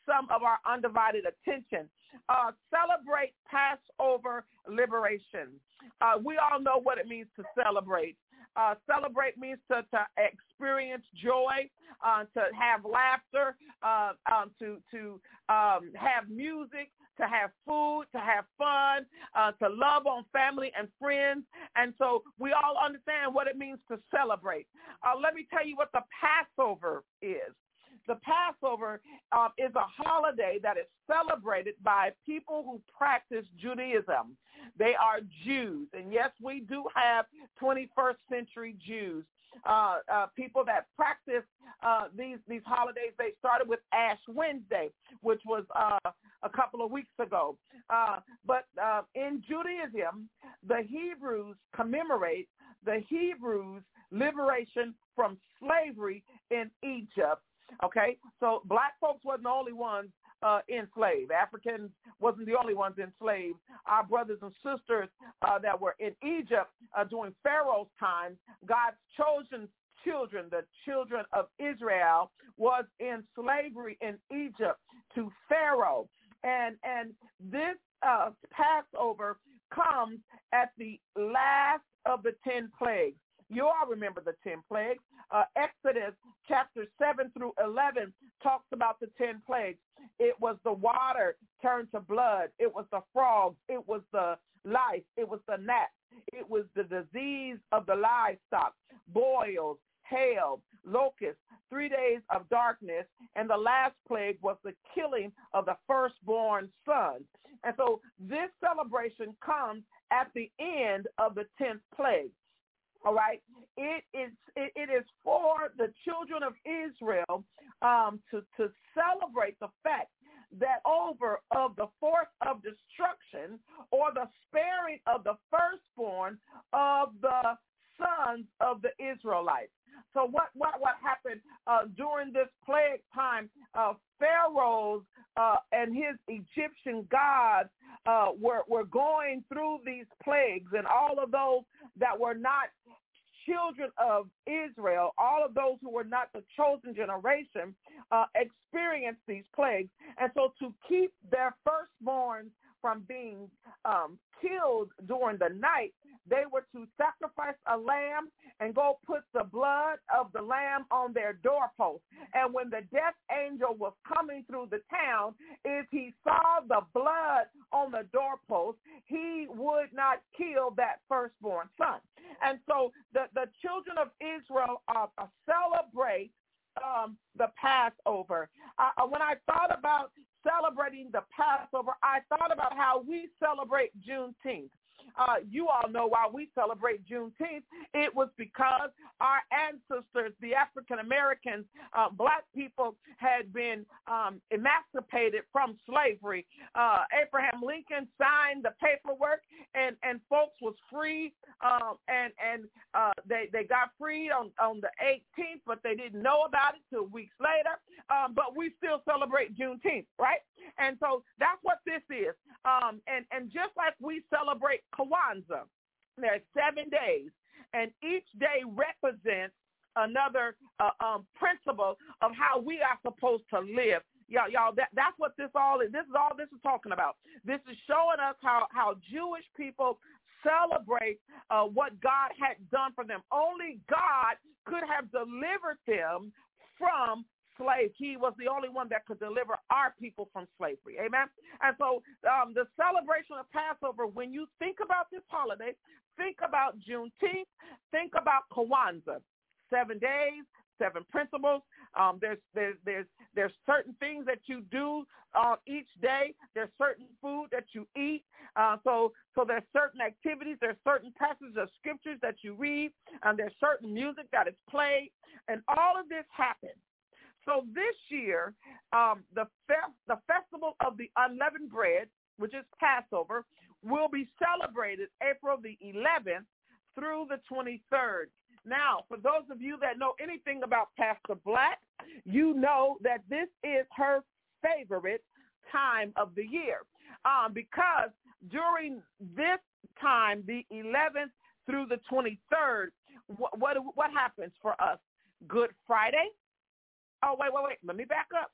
some of our undivided attention. Uh, celebrate Passover liberation. Uh, we all know what it means to celebrate. Uh, celebrate means to, to experience joy, uh, to have laughter, uh, um, to to um, have music, to have food, to have fun, uh, to love on family and friends. And so we all understand what it means to celebrate. Uh, let me tell you what the Passover is. The Passover uh, is a holiday that is celebrated by people who practice Judaism. They are Jews. And yes, we do have twenty-first century Jews, uh, uh, people that practice uh, these, these holidays. They started with Ash Wednesday, which was uh, a couple of weeks ago. Uh, but uh, in Judaism, the Hebrews commemorate the Hebrews' liberation from slavery in Egypt. Okay, so black folks wasn't the only ones uh, enslaved. Africans wasn't the only ones enslaved. Our brothers and sisters uh, that were in Egypt uh, during Pharaoh's time, God's chosen children, the children of Israel, was in slavery in Egypt to Pharaoh. And, and this uh, Passover comes at the last of the ten plagues. You all remember the ten plagues. Uh, Exodus chapter seven through eleven talks about the ten plagues. It was the water turned to blood. It was the frogs. It was the lice. It was the gnats. It was the disease of the livestock, boils, hail, locusts, three days of darkness, and the last plague was the killing of the firstborn son. And so this celebration comes at the end of the tenth plague. All right, it is it, it is for the children of Israel um, to to celebrate the fact that over of the force of destruction or the sparing of the firstborn of the sons of the Israelites. So what what what happened uh, during this plague time? Uh, Pharaoh's uh, and his Egyptian gods uh, were were going through these plagues, and all of those that were not children of Israel, all of those who were not the chosen generation, uh, experienced these plagues. And so to keep their firstborn from being um, killed during the night, they were to sacrifice a lamb and go put the blood of the lamb on their doorpost. And when the death angel was coming through the town, if he saw the blood on the doorpost, he would not kill that firstborn son. And so the, the children of Israel uh, uh, celebrate um, the Passover. Uh, when I thought about celebrating the Passover, I thought about how we celebrate Juneteenth. Uh, you all know why we celebrate Juneteenth. It was because our ancestors, the African Americans, uh, black people, had been um, emancipated from slavery. Uh, Abraham Lincoln signed the paperwork, and, and folks was free, um, and and uh, they they got freed on, on the eighteenth, but they didn't know about it till weeks later. Um, but we still celebrate Juneteenth, right? And so that's what this is. Um, and, and just like we celebrate Kwanzaa, there's seven days, and each day represents another uh, um, principle of how we are supposed to live. Y'all, y'all that, that's what this all is. This is all this is talking about. This is showing us how, how Jewish people celebrate uh, what God had done for them. Only God could have delivered them from slave. He was the only one that could deliver our people from slavery. Amen. And so um, the celebration of Passover, when you think about this holiday, think about Juneteenth, think about Kwanzaa. Seven days, seven principles. Um, there's, there's, there's, there's certain things that you do uh, each day. There's certain food that you eat. Uh, so, so there's certain activities. There's certain passages of scriptures that you read. And there's certain music that is played. And all of this happens. So this year, um, the fe- the festival of the unleavened bread, which is Passover, will be celebrated April the eleventh through the twenty-third. Now, for those of you that know anything about Pastor Black, you know that this is her favorite time of the year um, because during this time, the eleventh through the twenty-third, what, what, what happens for us? Good Friday. Oh, wait, wait, wait. Let me back up.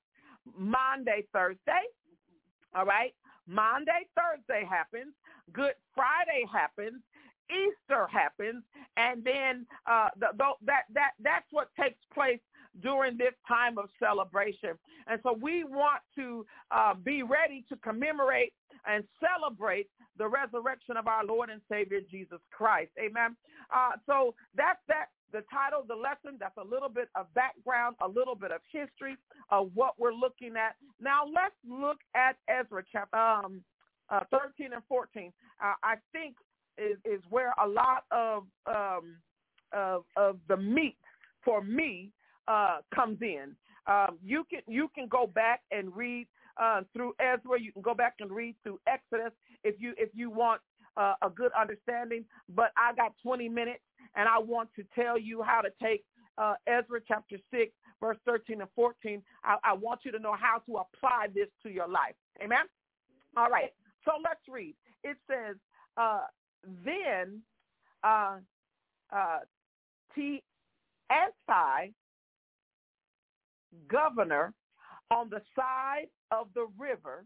Monday, Thursday. All right. Monday, Thursday happens. Good Friday happens. Easter happens, and then uh, the, the, that that that's what takes place during this time of celebration. And so we want to uh, be ready to commemorate and celebrate the resurrection of our Lord and Savior Jesus Christ. Amen. Uh, so that's that. The title of the lesson, that's a little bit of background, a little bit of history of what we're looking at. Now let's look at Ezra chapter um, uh, thirteen and fourteen. Uh, I think is, is where a lot of um, of, of the meat for me uh, comes in. Um, you can you can go back and read uh, through Ezra. You can go back and read through Exodus if you if you want uh, a good understanding. But I got twenty minutes, and I want to tell you how to take uh, Ezra chapter six, verse thirteen and fourteen. I, I want you to know how to apply this to your life. Amen? All right. So let's read. It says, uh, then uh, uh, T S I, governor on the side of the river,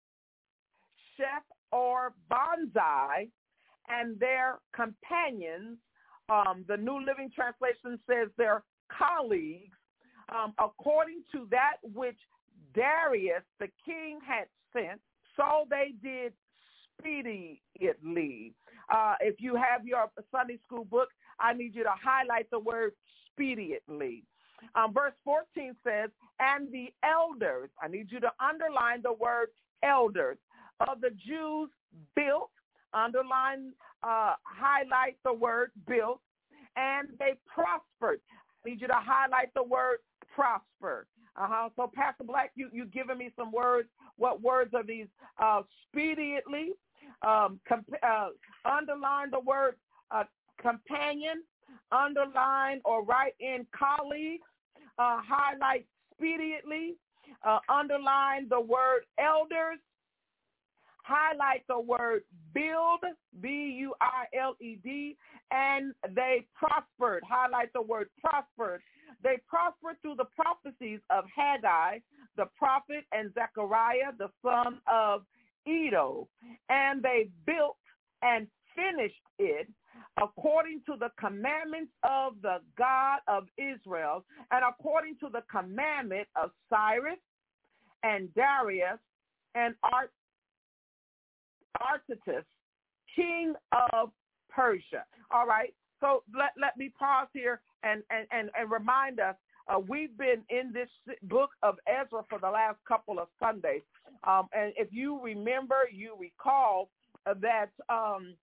Sheth or Banzai, and their companions, um, the New Living Translation says their colleagues, um, according to that which Darius the king had sent, so they did speedily. Uh, if you have your Sunday school book, I need you to highlight the word speedily. Um, verse fourteen says, and the elders, I need you to underline the word elders, of the Jews built, underline, uh, highlight the word built, and they prospered. I need you to highlight the word prosper. Uh-huh. So, Pastor Black, you, you giving me some words. What words are these? Uh, speedily, um, comp- uh, underline the word uh, companion, underline or write in colleagues, uh, highlight speedily, uh, underline the word elders, highlight the word build, B U I L E D, and they prospered. Highlight the word prospered. They prospered through the prophecies of Haggai, the prophet, and Zechariah, the son of Iddo, and they built and finished it according to the commandments of the God of Israel and according to the commandment of Cyrus and Darius and Art. Artaxerxes, king of Persia. All right, so let, let me pause here and, and, and, and remind us, uh, we've been in this book of Ezra for the last couple of Sundays. Um, and if you remember, you recall uh, that um,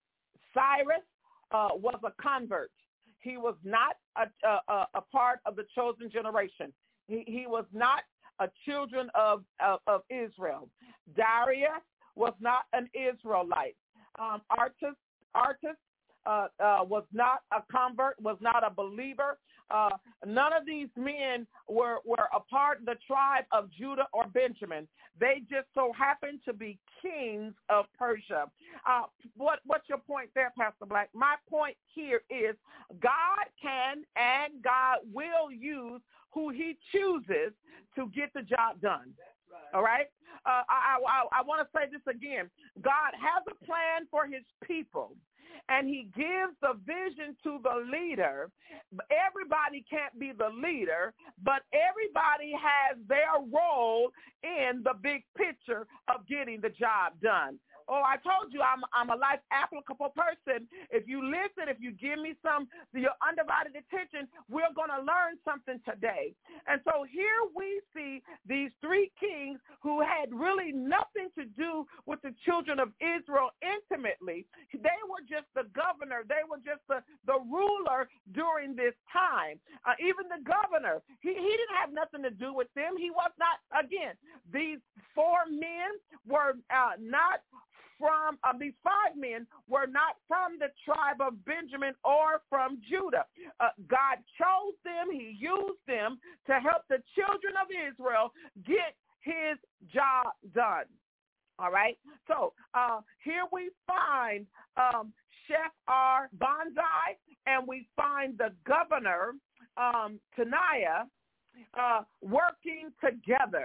Cyrus uh, was a convert. He was not a, a, a part of the chosen generation. He, he was not a children of, of, of Israel. Darius was not an Israelite. Um, Artaxerxes, Artaxerxes uh, uh, was not a convert, was not a believer. Uh, none of these men were, were a part of the tribe of Judah or Benjamin. They just so happened to be kings of Persia. Uh, what, what's your point there, Pastor Black? My point here is God can and God will use who he chooses to get the job done. All right? Uh, I, I, I want to say this again. God has a plan for his people, and he gives the vision to the leader. Everybody can't be the leader, but everybody has their role in the big picture of getting the job done. Oh, I told you I'm I'm a life applicable person. If you listen, if you give me some your undivided attention, we're going to learn something today. And so here we see these three kings who had really nothing to do with the children of Israel intimately. They were just the governor. They were just the, the ruler during this time. Uh, even the governor, he, he didn't have nothing to do with them. He was not, again, these four men were uh, not from, uh, these five men were not from the tribe of Benjamin or from Judah. Uh, God chose them. He used them to help the children of Israel get his job done. All right. So uh, here we find um, Sheth or Banzai, and we find the governor, um, Taniah, uh, working together.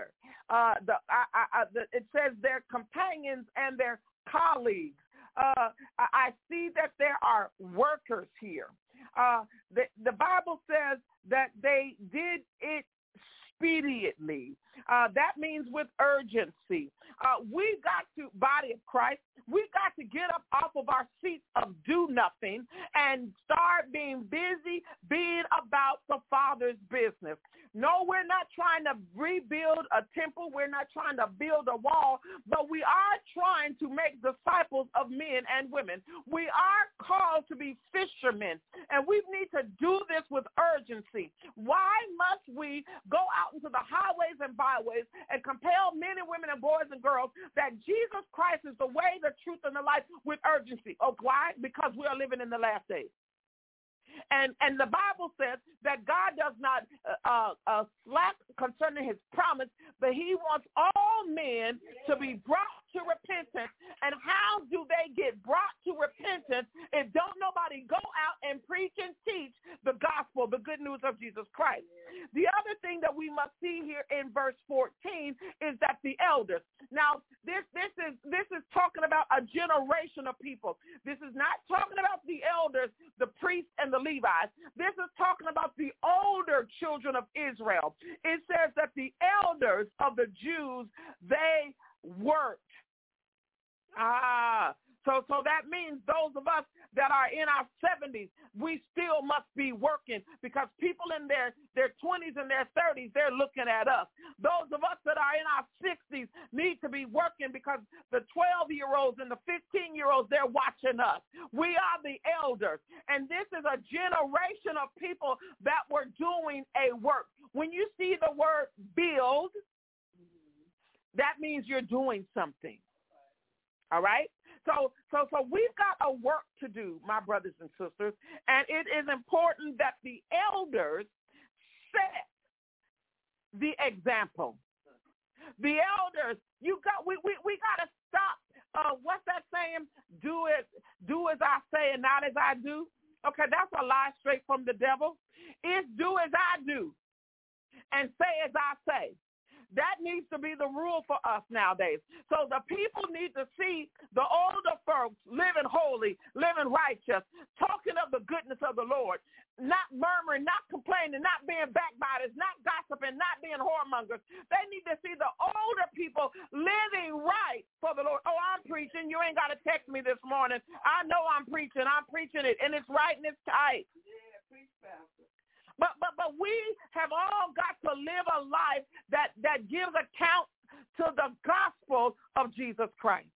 uh, the, I, I, I, the, it says their companions and their colleagues. Uh, I see that there are workers here. Uh, the, the Bible says that they did it expediently. Uh, that means with urgency. Uh, we got to, body of Christ, we got to get up off of our seats of do nothing and start being busy being about the Father's business. No, we're not trying to rebuild a temple. We're not trying to build a wall, but we are trying to make disciples of men and women. We are called to be fishermen, and we need to do this with urgency. Why must we go out into the highways and byways and compel men and women and boys and girls that Jesus Christ is the way, the truth, and the life with urgency? Oh, why? Because we are living in the last days. And and the Bible says that God does not uh, uh, slack concerning his promise, but he wants all men to be brought to repentance. And how do they get brought to repentance if don't nobody go out and preach and teach the gospel, the good news of Jesus Christ? The other thing that we must see here in verse fourteen is that the elders. Now, this this is this is talking about a generation of people. This is not talking about the elders, the priests, and the Levites. This is talking about the older children of Israel. It says that the elders of the Jews, they worked. Ah, so so that means those of us that are in our seventies, we still must be working, because people in their, their twenties and their thirties, they're looking at us. Those of us that are in our sixties need to be working, because the twelve-year-olds and the fifteen-year-olds, they're watching us. We are the elders, and this is a generation of people that were doing a work. When you see the word build, that means you're doing something. All right? So, so, so we've got a work to do, my brothers and sisters, and it is important that the elders set the example. The elders, you got, we, we, we got to stop. Uh, what's that saying? Do it, do as I say and not as I do. Okay, that's a lie straight from the devil. It's do as I do and say as I say. That needs to be the rule for us nowadays. So the people need to see the older folks living holy, living righteous, talking of the goodness of the Lord, not murmuring, not complaining, not being backbiters, not gossiping, not being whoremongers. They need to see the older people living right for the Lord. Oh, I'm preaching. You ain't got to text me this morning. I know I'm preaching. I'm preaching it, and it's right and it's tight. Yeah, preach, Pastor. But but but we have all got to live a life that, that gives account to the gospel of Jesus Christ.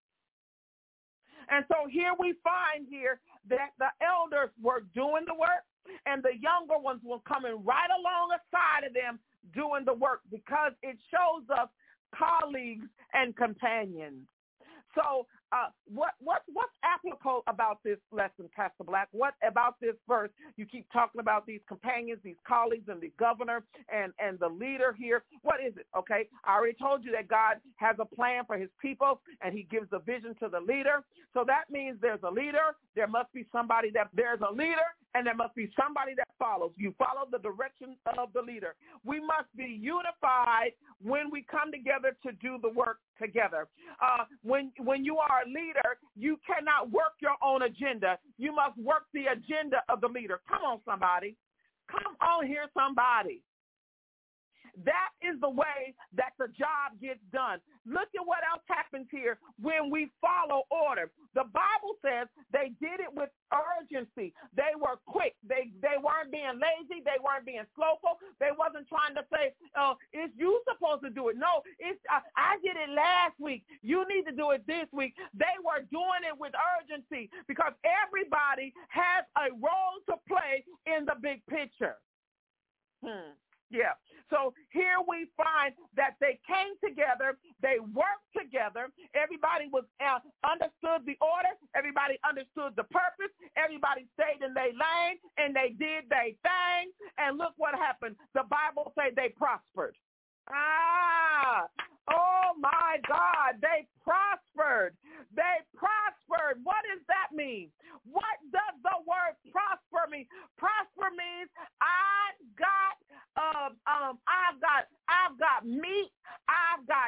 And so here we find here that the elders were doing the work, and the younger ones were coming right alongside of them doing the work, because it shows us colleagues and companions. So uh, what what what's applicable about this lesson, Pastor Black? What about this verse? You keep talking about these companions, these colleagues, and the governor and, and the leader here. What is it? Okay, I already told you that God has a plan for his people, and he gives a vision to the leader. So that means there's a leader. There must be somebody that there's a leader, and there must be somebody that follows. You follow the direction of the leader. We must be unified when we come together to do the work together. Uh, when when you are a leader, you cannot work your own agenda. You must work the agenda of the leader. Come on, somebody. Come on here, somebody. That is the way that the job gets done. Look at what else happens here when we follow order. The Bible says they did it with urgency. They were quick. They they weren't being lazy. They weren't being slowful. They wasn't trying to say, oh, it's you supposed to do it. No, it's uh, I did it last week. You need to do it this week. They were doing it with urgency, because everybody has a role to play in the big picture. Hmm. Yeah. So here we find that they came together, they worked together, everybody was uh, understood the order, everybody understood the purpose, everybody stayed in their lane, and they did their thing, and look what happened. The Bible says they prospered. Ah, oh my God, they prospered. They prospered. What does that mean? What does the word prosper mean? Prosper means I got, um, um, I've got, I've got meat, I've got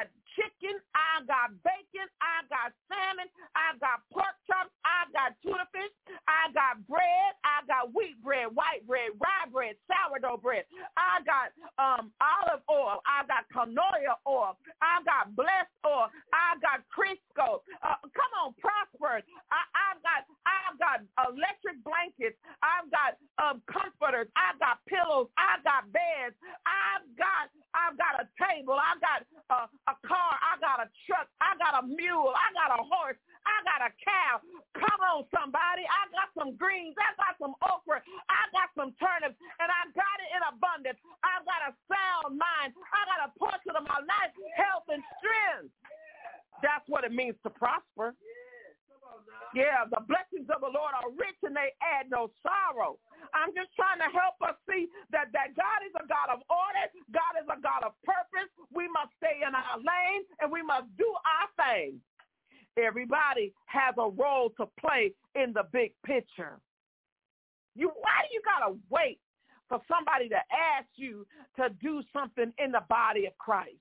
or I've got blessed, or I've got Crisco. Uh, come on, prosper. I, I've got I've got electric blankets. I've got um, comforters. I've got pillows. I've got beds. I've got I've got a table. I've got uh, a car. I got a truck. I got a mule. I got a horse. I got a cow. Come on, somebody. I got some greens. I got some okra. I got some turnips, and I got it in abundance. I've got a sound mind. I got a portion of my life, health, and strength. That's what it means to prosper. Yeah, the blessings of the Lord are rich, and they add no sorrow. I'm just trying to help us see that, that God is a God of order. God is a God of purpose. We must stay in our lane, and we must do our thing. Everybody has a role to play in the big picture. You, why do you gotta wait for somebody to ask you to do something in the body of Christ?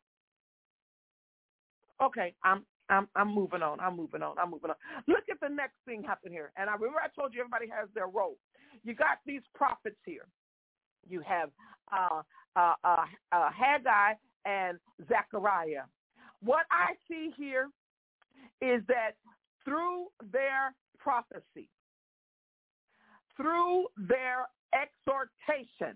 Okay, I'm I'm I'm moving on. I'm moving on. I'm moving on. Look at the next thing happen here. And I remember I told you everybody has their role. You got these prophets here. You have uh, uh, uh, uh, Haggai and Zechariah. What I see here is that through their prophecy, through their exhortation,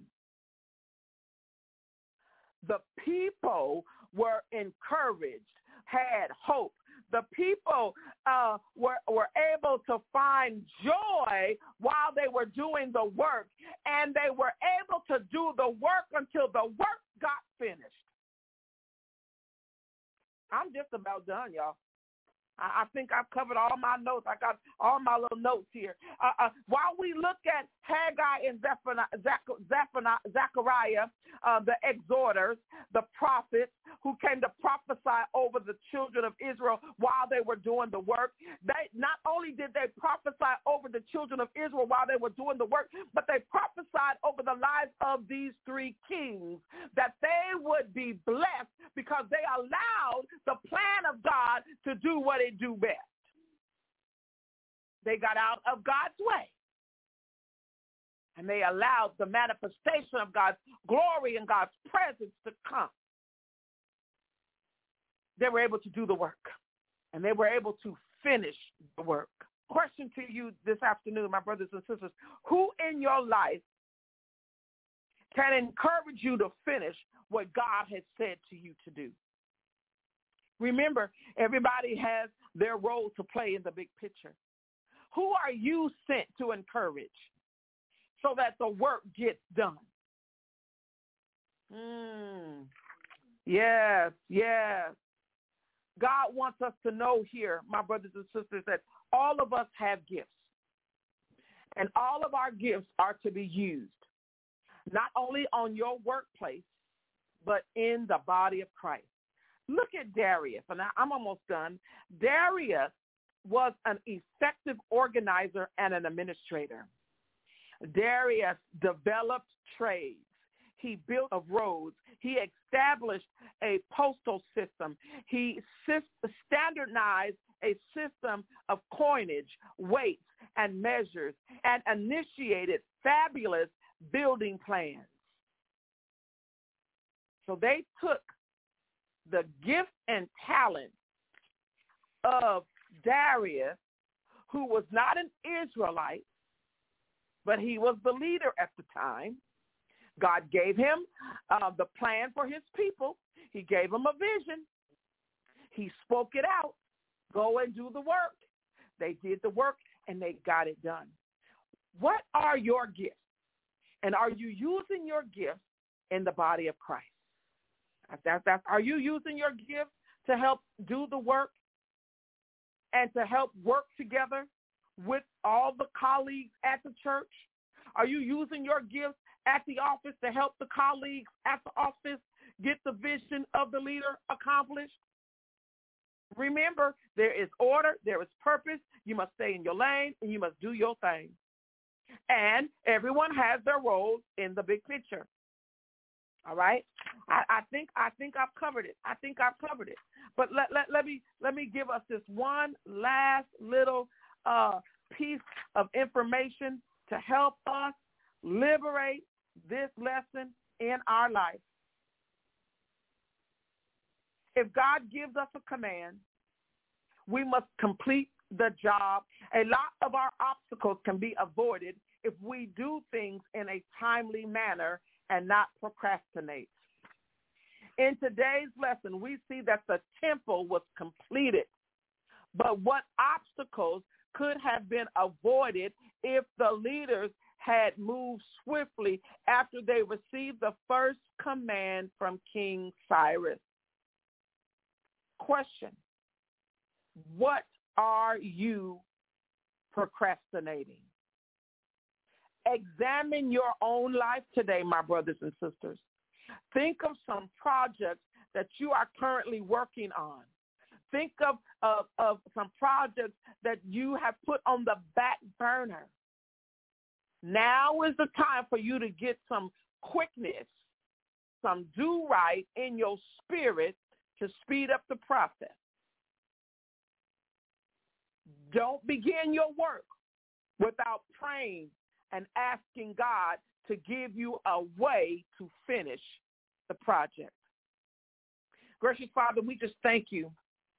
the people were encouraged, had hope. The people uh, were, were able to find joy while they were doing the work, and they were able to do the work until the work got finished. I'm just about done, y'all. I think I've covered all my notes. I got all my little notes here. Uh, uh, while we look at Haggai and Zechariah, uh, the exhorters, the prophets who came to prophesy over the children of Israel while they were doing the work, they not only did they prophesy over the children of Israel while they were doing the work, but they prophesied over the lives of these three kings that they would be blessed because they allowed the plan of God to do what it do best. They got out of God's way, and they allowed the manifestation of God's glory and God's presence to come. They were able to do the work, and they were able to finish the work. Question to you this afternoon, my brothers and sisters: who in your life can encourage you to finish what God has said to you to do? Remember, everybody has their role to play in the big picture. Who are you sent to encourage so that the work gets done? Mm. Yes, yes. God wants us to know here, my brothers and sisters, that all of us have gifts. And all of our gifts are to be used, not only on your workplace, but in the body of Christ. Look at Darius, and I'm almost done. Darius was an effective organizer and an administrator. Darius developed trades. He built roads. He established a postal system. He standardized a system of coinage, weights, and measures, and initiated fabulous building plans. So they took the gift and talent of Darius, who was not an Israelite, but he was the leader at the time. God gave him uh, the plan for his people. He gave him a vision. He spoke it out. Go and do the work. They did the work, and they got it done. What are your gifts? And are you using your gifts in the body of Christ? That, that, are you using your gift to help do the work and to help work together with all the colleagues at the church? Are you using your gifts at the office to help the colleagues at the office get the vision of the leader accomplished? Remember, there is order, there is purpose. You must stay in your lane, and you must do your thing. And everyone has their role in the big picture. All right, I, I think I think I've covered it. I think I've covered it. But let let, let me let me give us this one last little uh, piece of information to help us liberate this lesson in our life. If God gives us a command, we must complete the job. A lot of our obstacles can be avoided if we do things in a timely manner and not procrastinate. In today's lesson, we see that the temple was completed, but what obstacles could have been avoided if the leaders had moved swiftly after they received the first command from King Cyrus? Question: what are you procrastinating? Examine your own life today, my brothers and sisters. Think of some projects that you are currently working on. Think of, of, of some projects that you have put on the back burner. Now is the time for you to get some quickness, some do-right in your spirit to speed up the process. Don't begin your work without praying and asking God to give you a way to finish the project. Gracious Father, we just thank you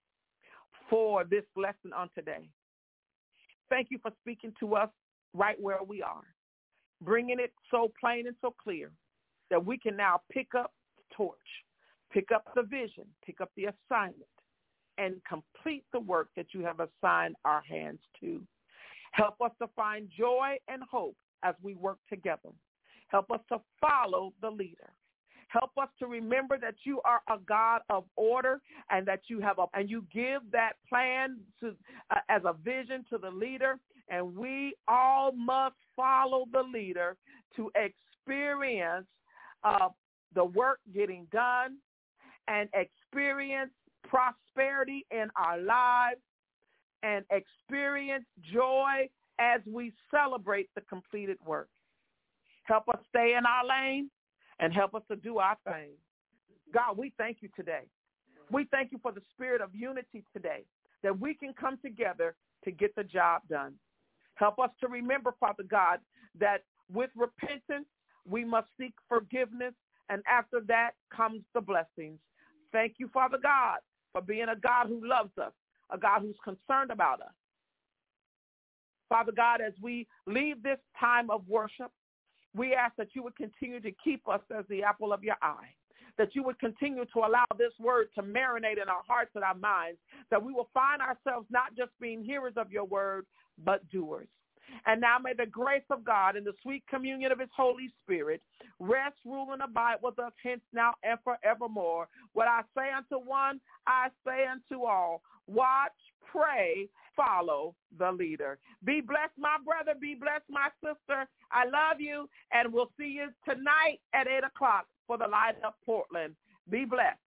for this lesson on today. Thank you for speaking to us right where we are, bringing it so plain and so clear that we can now pick up the torch, pick up the vision, pick up the assignment, and complete the work that you have assigned our hands to. Help us to find joy and hope as we work together. Help us to follow the leader. Help us to remember that you are a God of order and that you have a, and you give that plan to, uh, as a vision to the leader, and we all must follow the leader to experience uh, the work getting done and experience prosperity in our lives and experience joy as we celebrate the completed work. Help us stay in our lane and help us to do our thing. God, we thank you today. We thank you for the spirit of unity today, that we can come together to get the job done. Help us to remember, Father God, that with repentance, we must seek forgiveness, and after that comes the blessings. Thank you, Father God, for being a God who loves us, a God who's concerned about us. Father God, as we leave this time of worship, we ask that you would continue to keep us as the apple of your eye, that you would continue to allow this word to marinate in our hearts and our minds, that we will find ourselves not just being hearers of your word, but doers. And now may the grace of God and the sweet communion of his Holy Spirit rest, rule, and abide with us hence now and forevermore. What I say unto one, I say unto all. Watch, pray, follow the leader. Be blessed, my brother. Be blessed, my sister. I love you, and we'll see you tonight at eight o'clock for the Light Up Portland. Be blessed.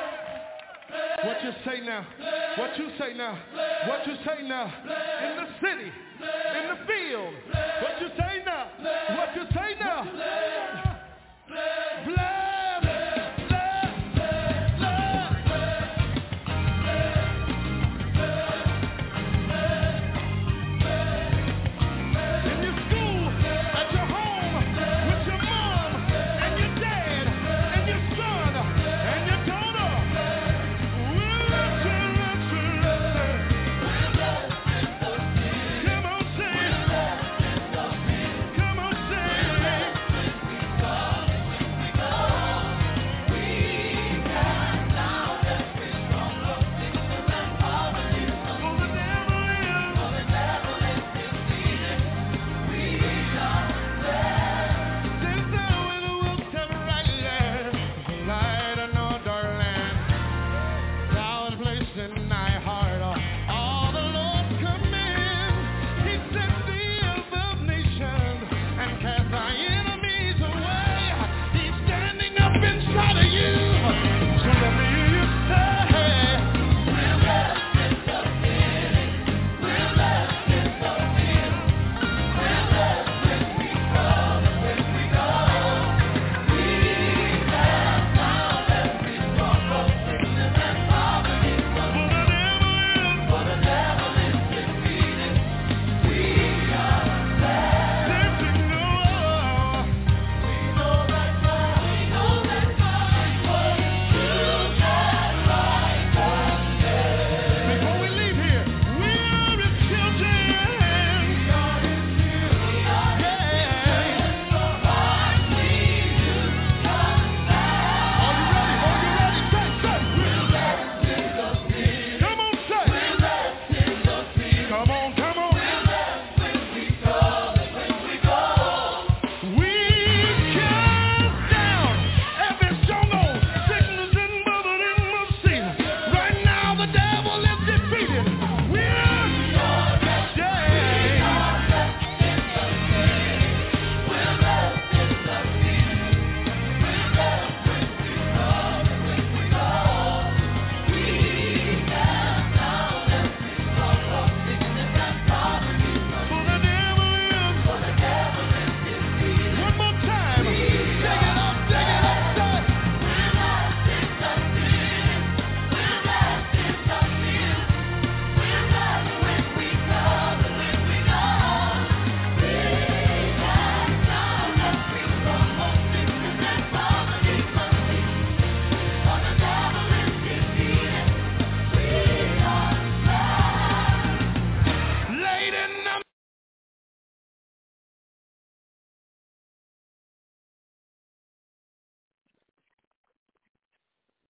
What you say now? What you say now? What you say now? In the city.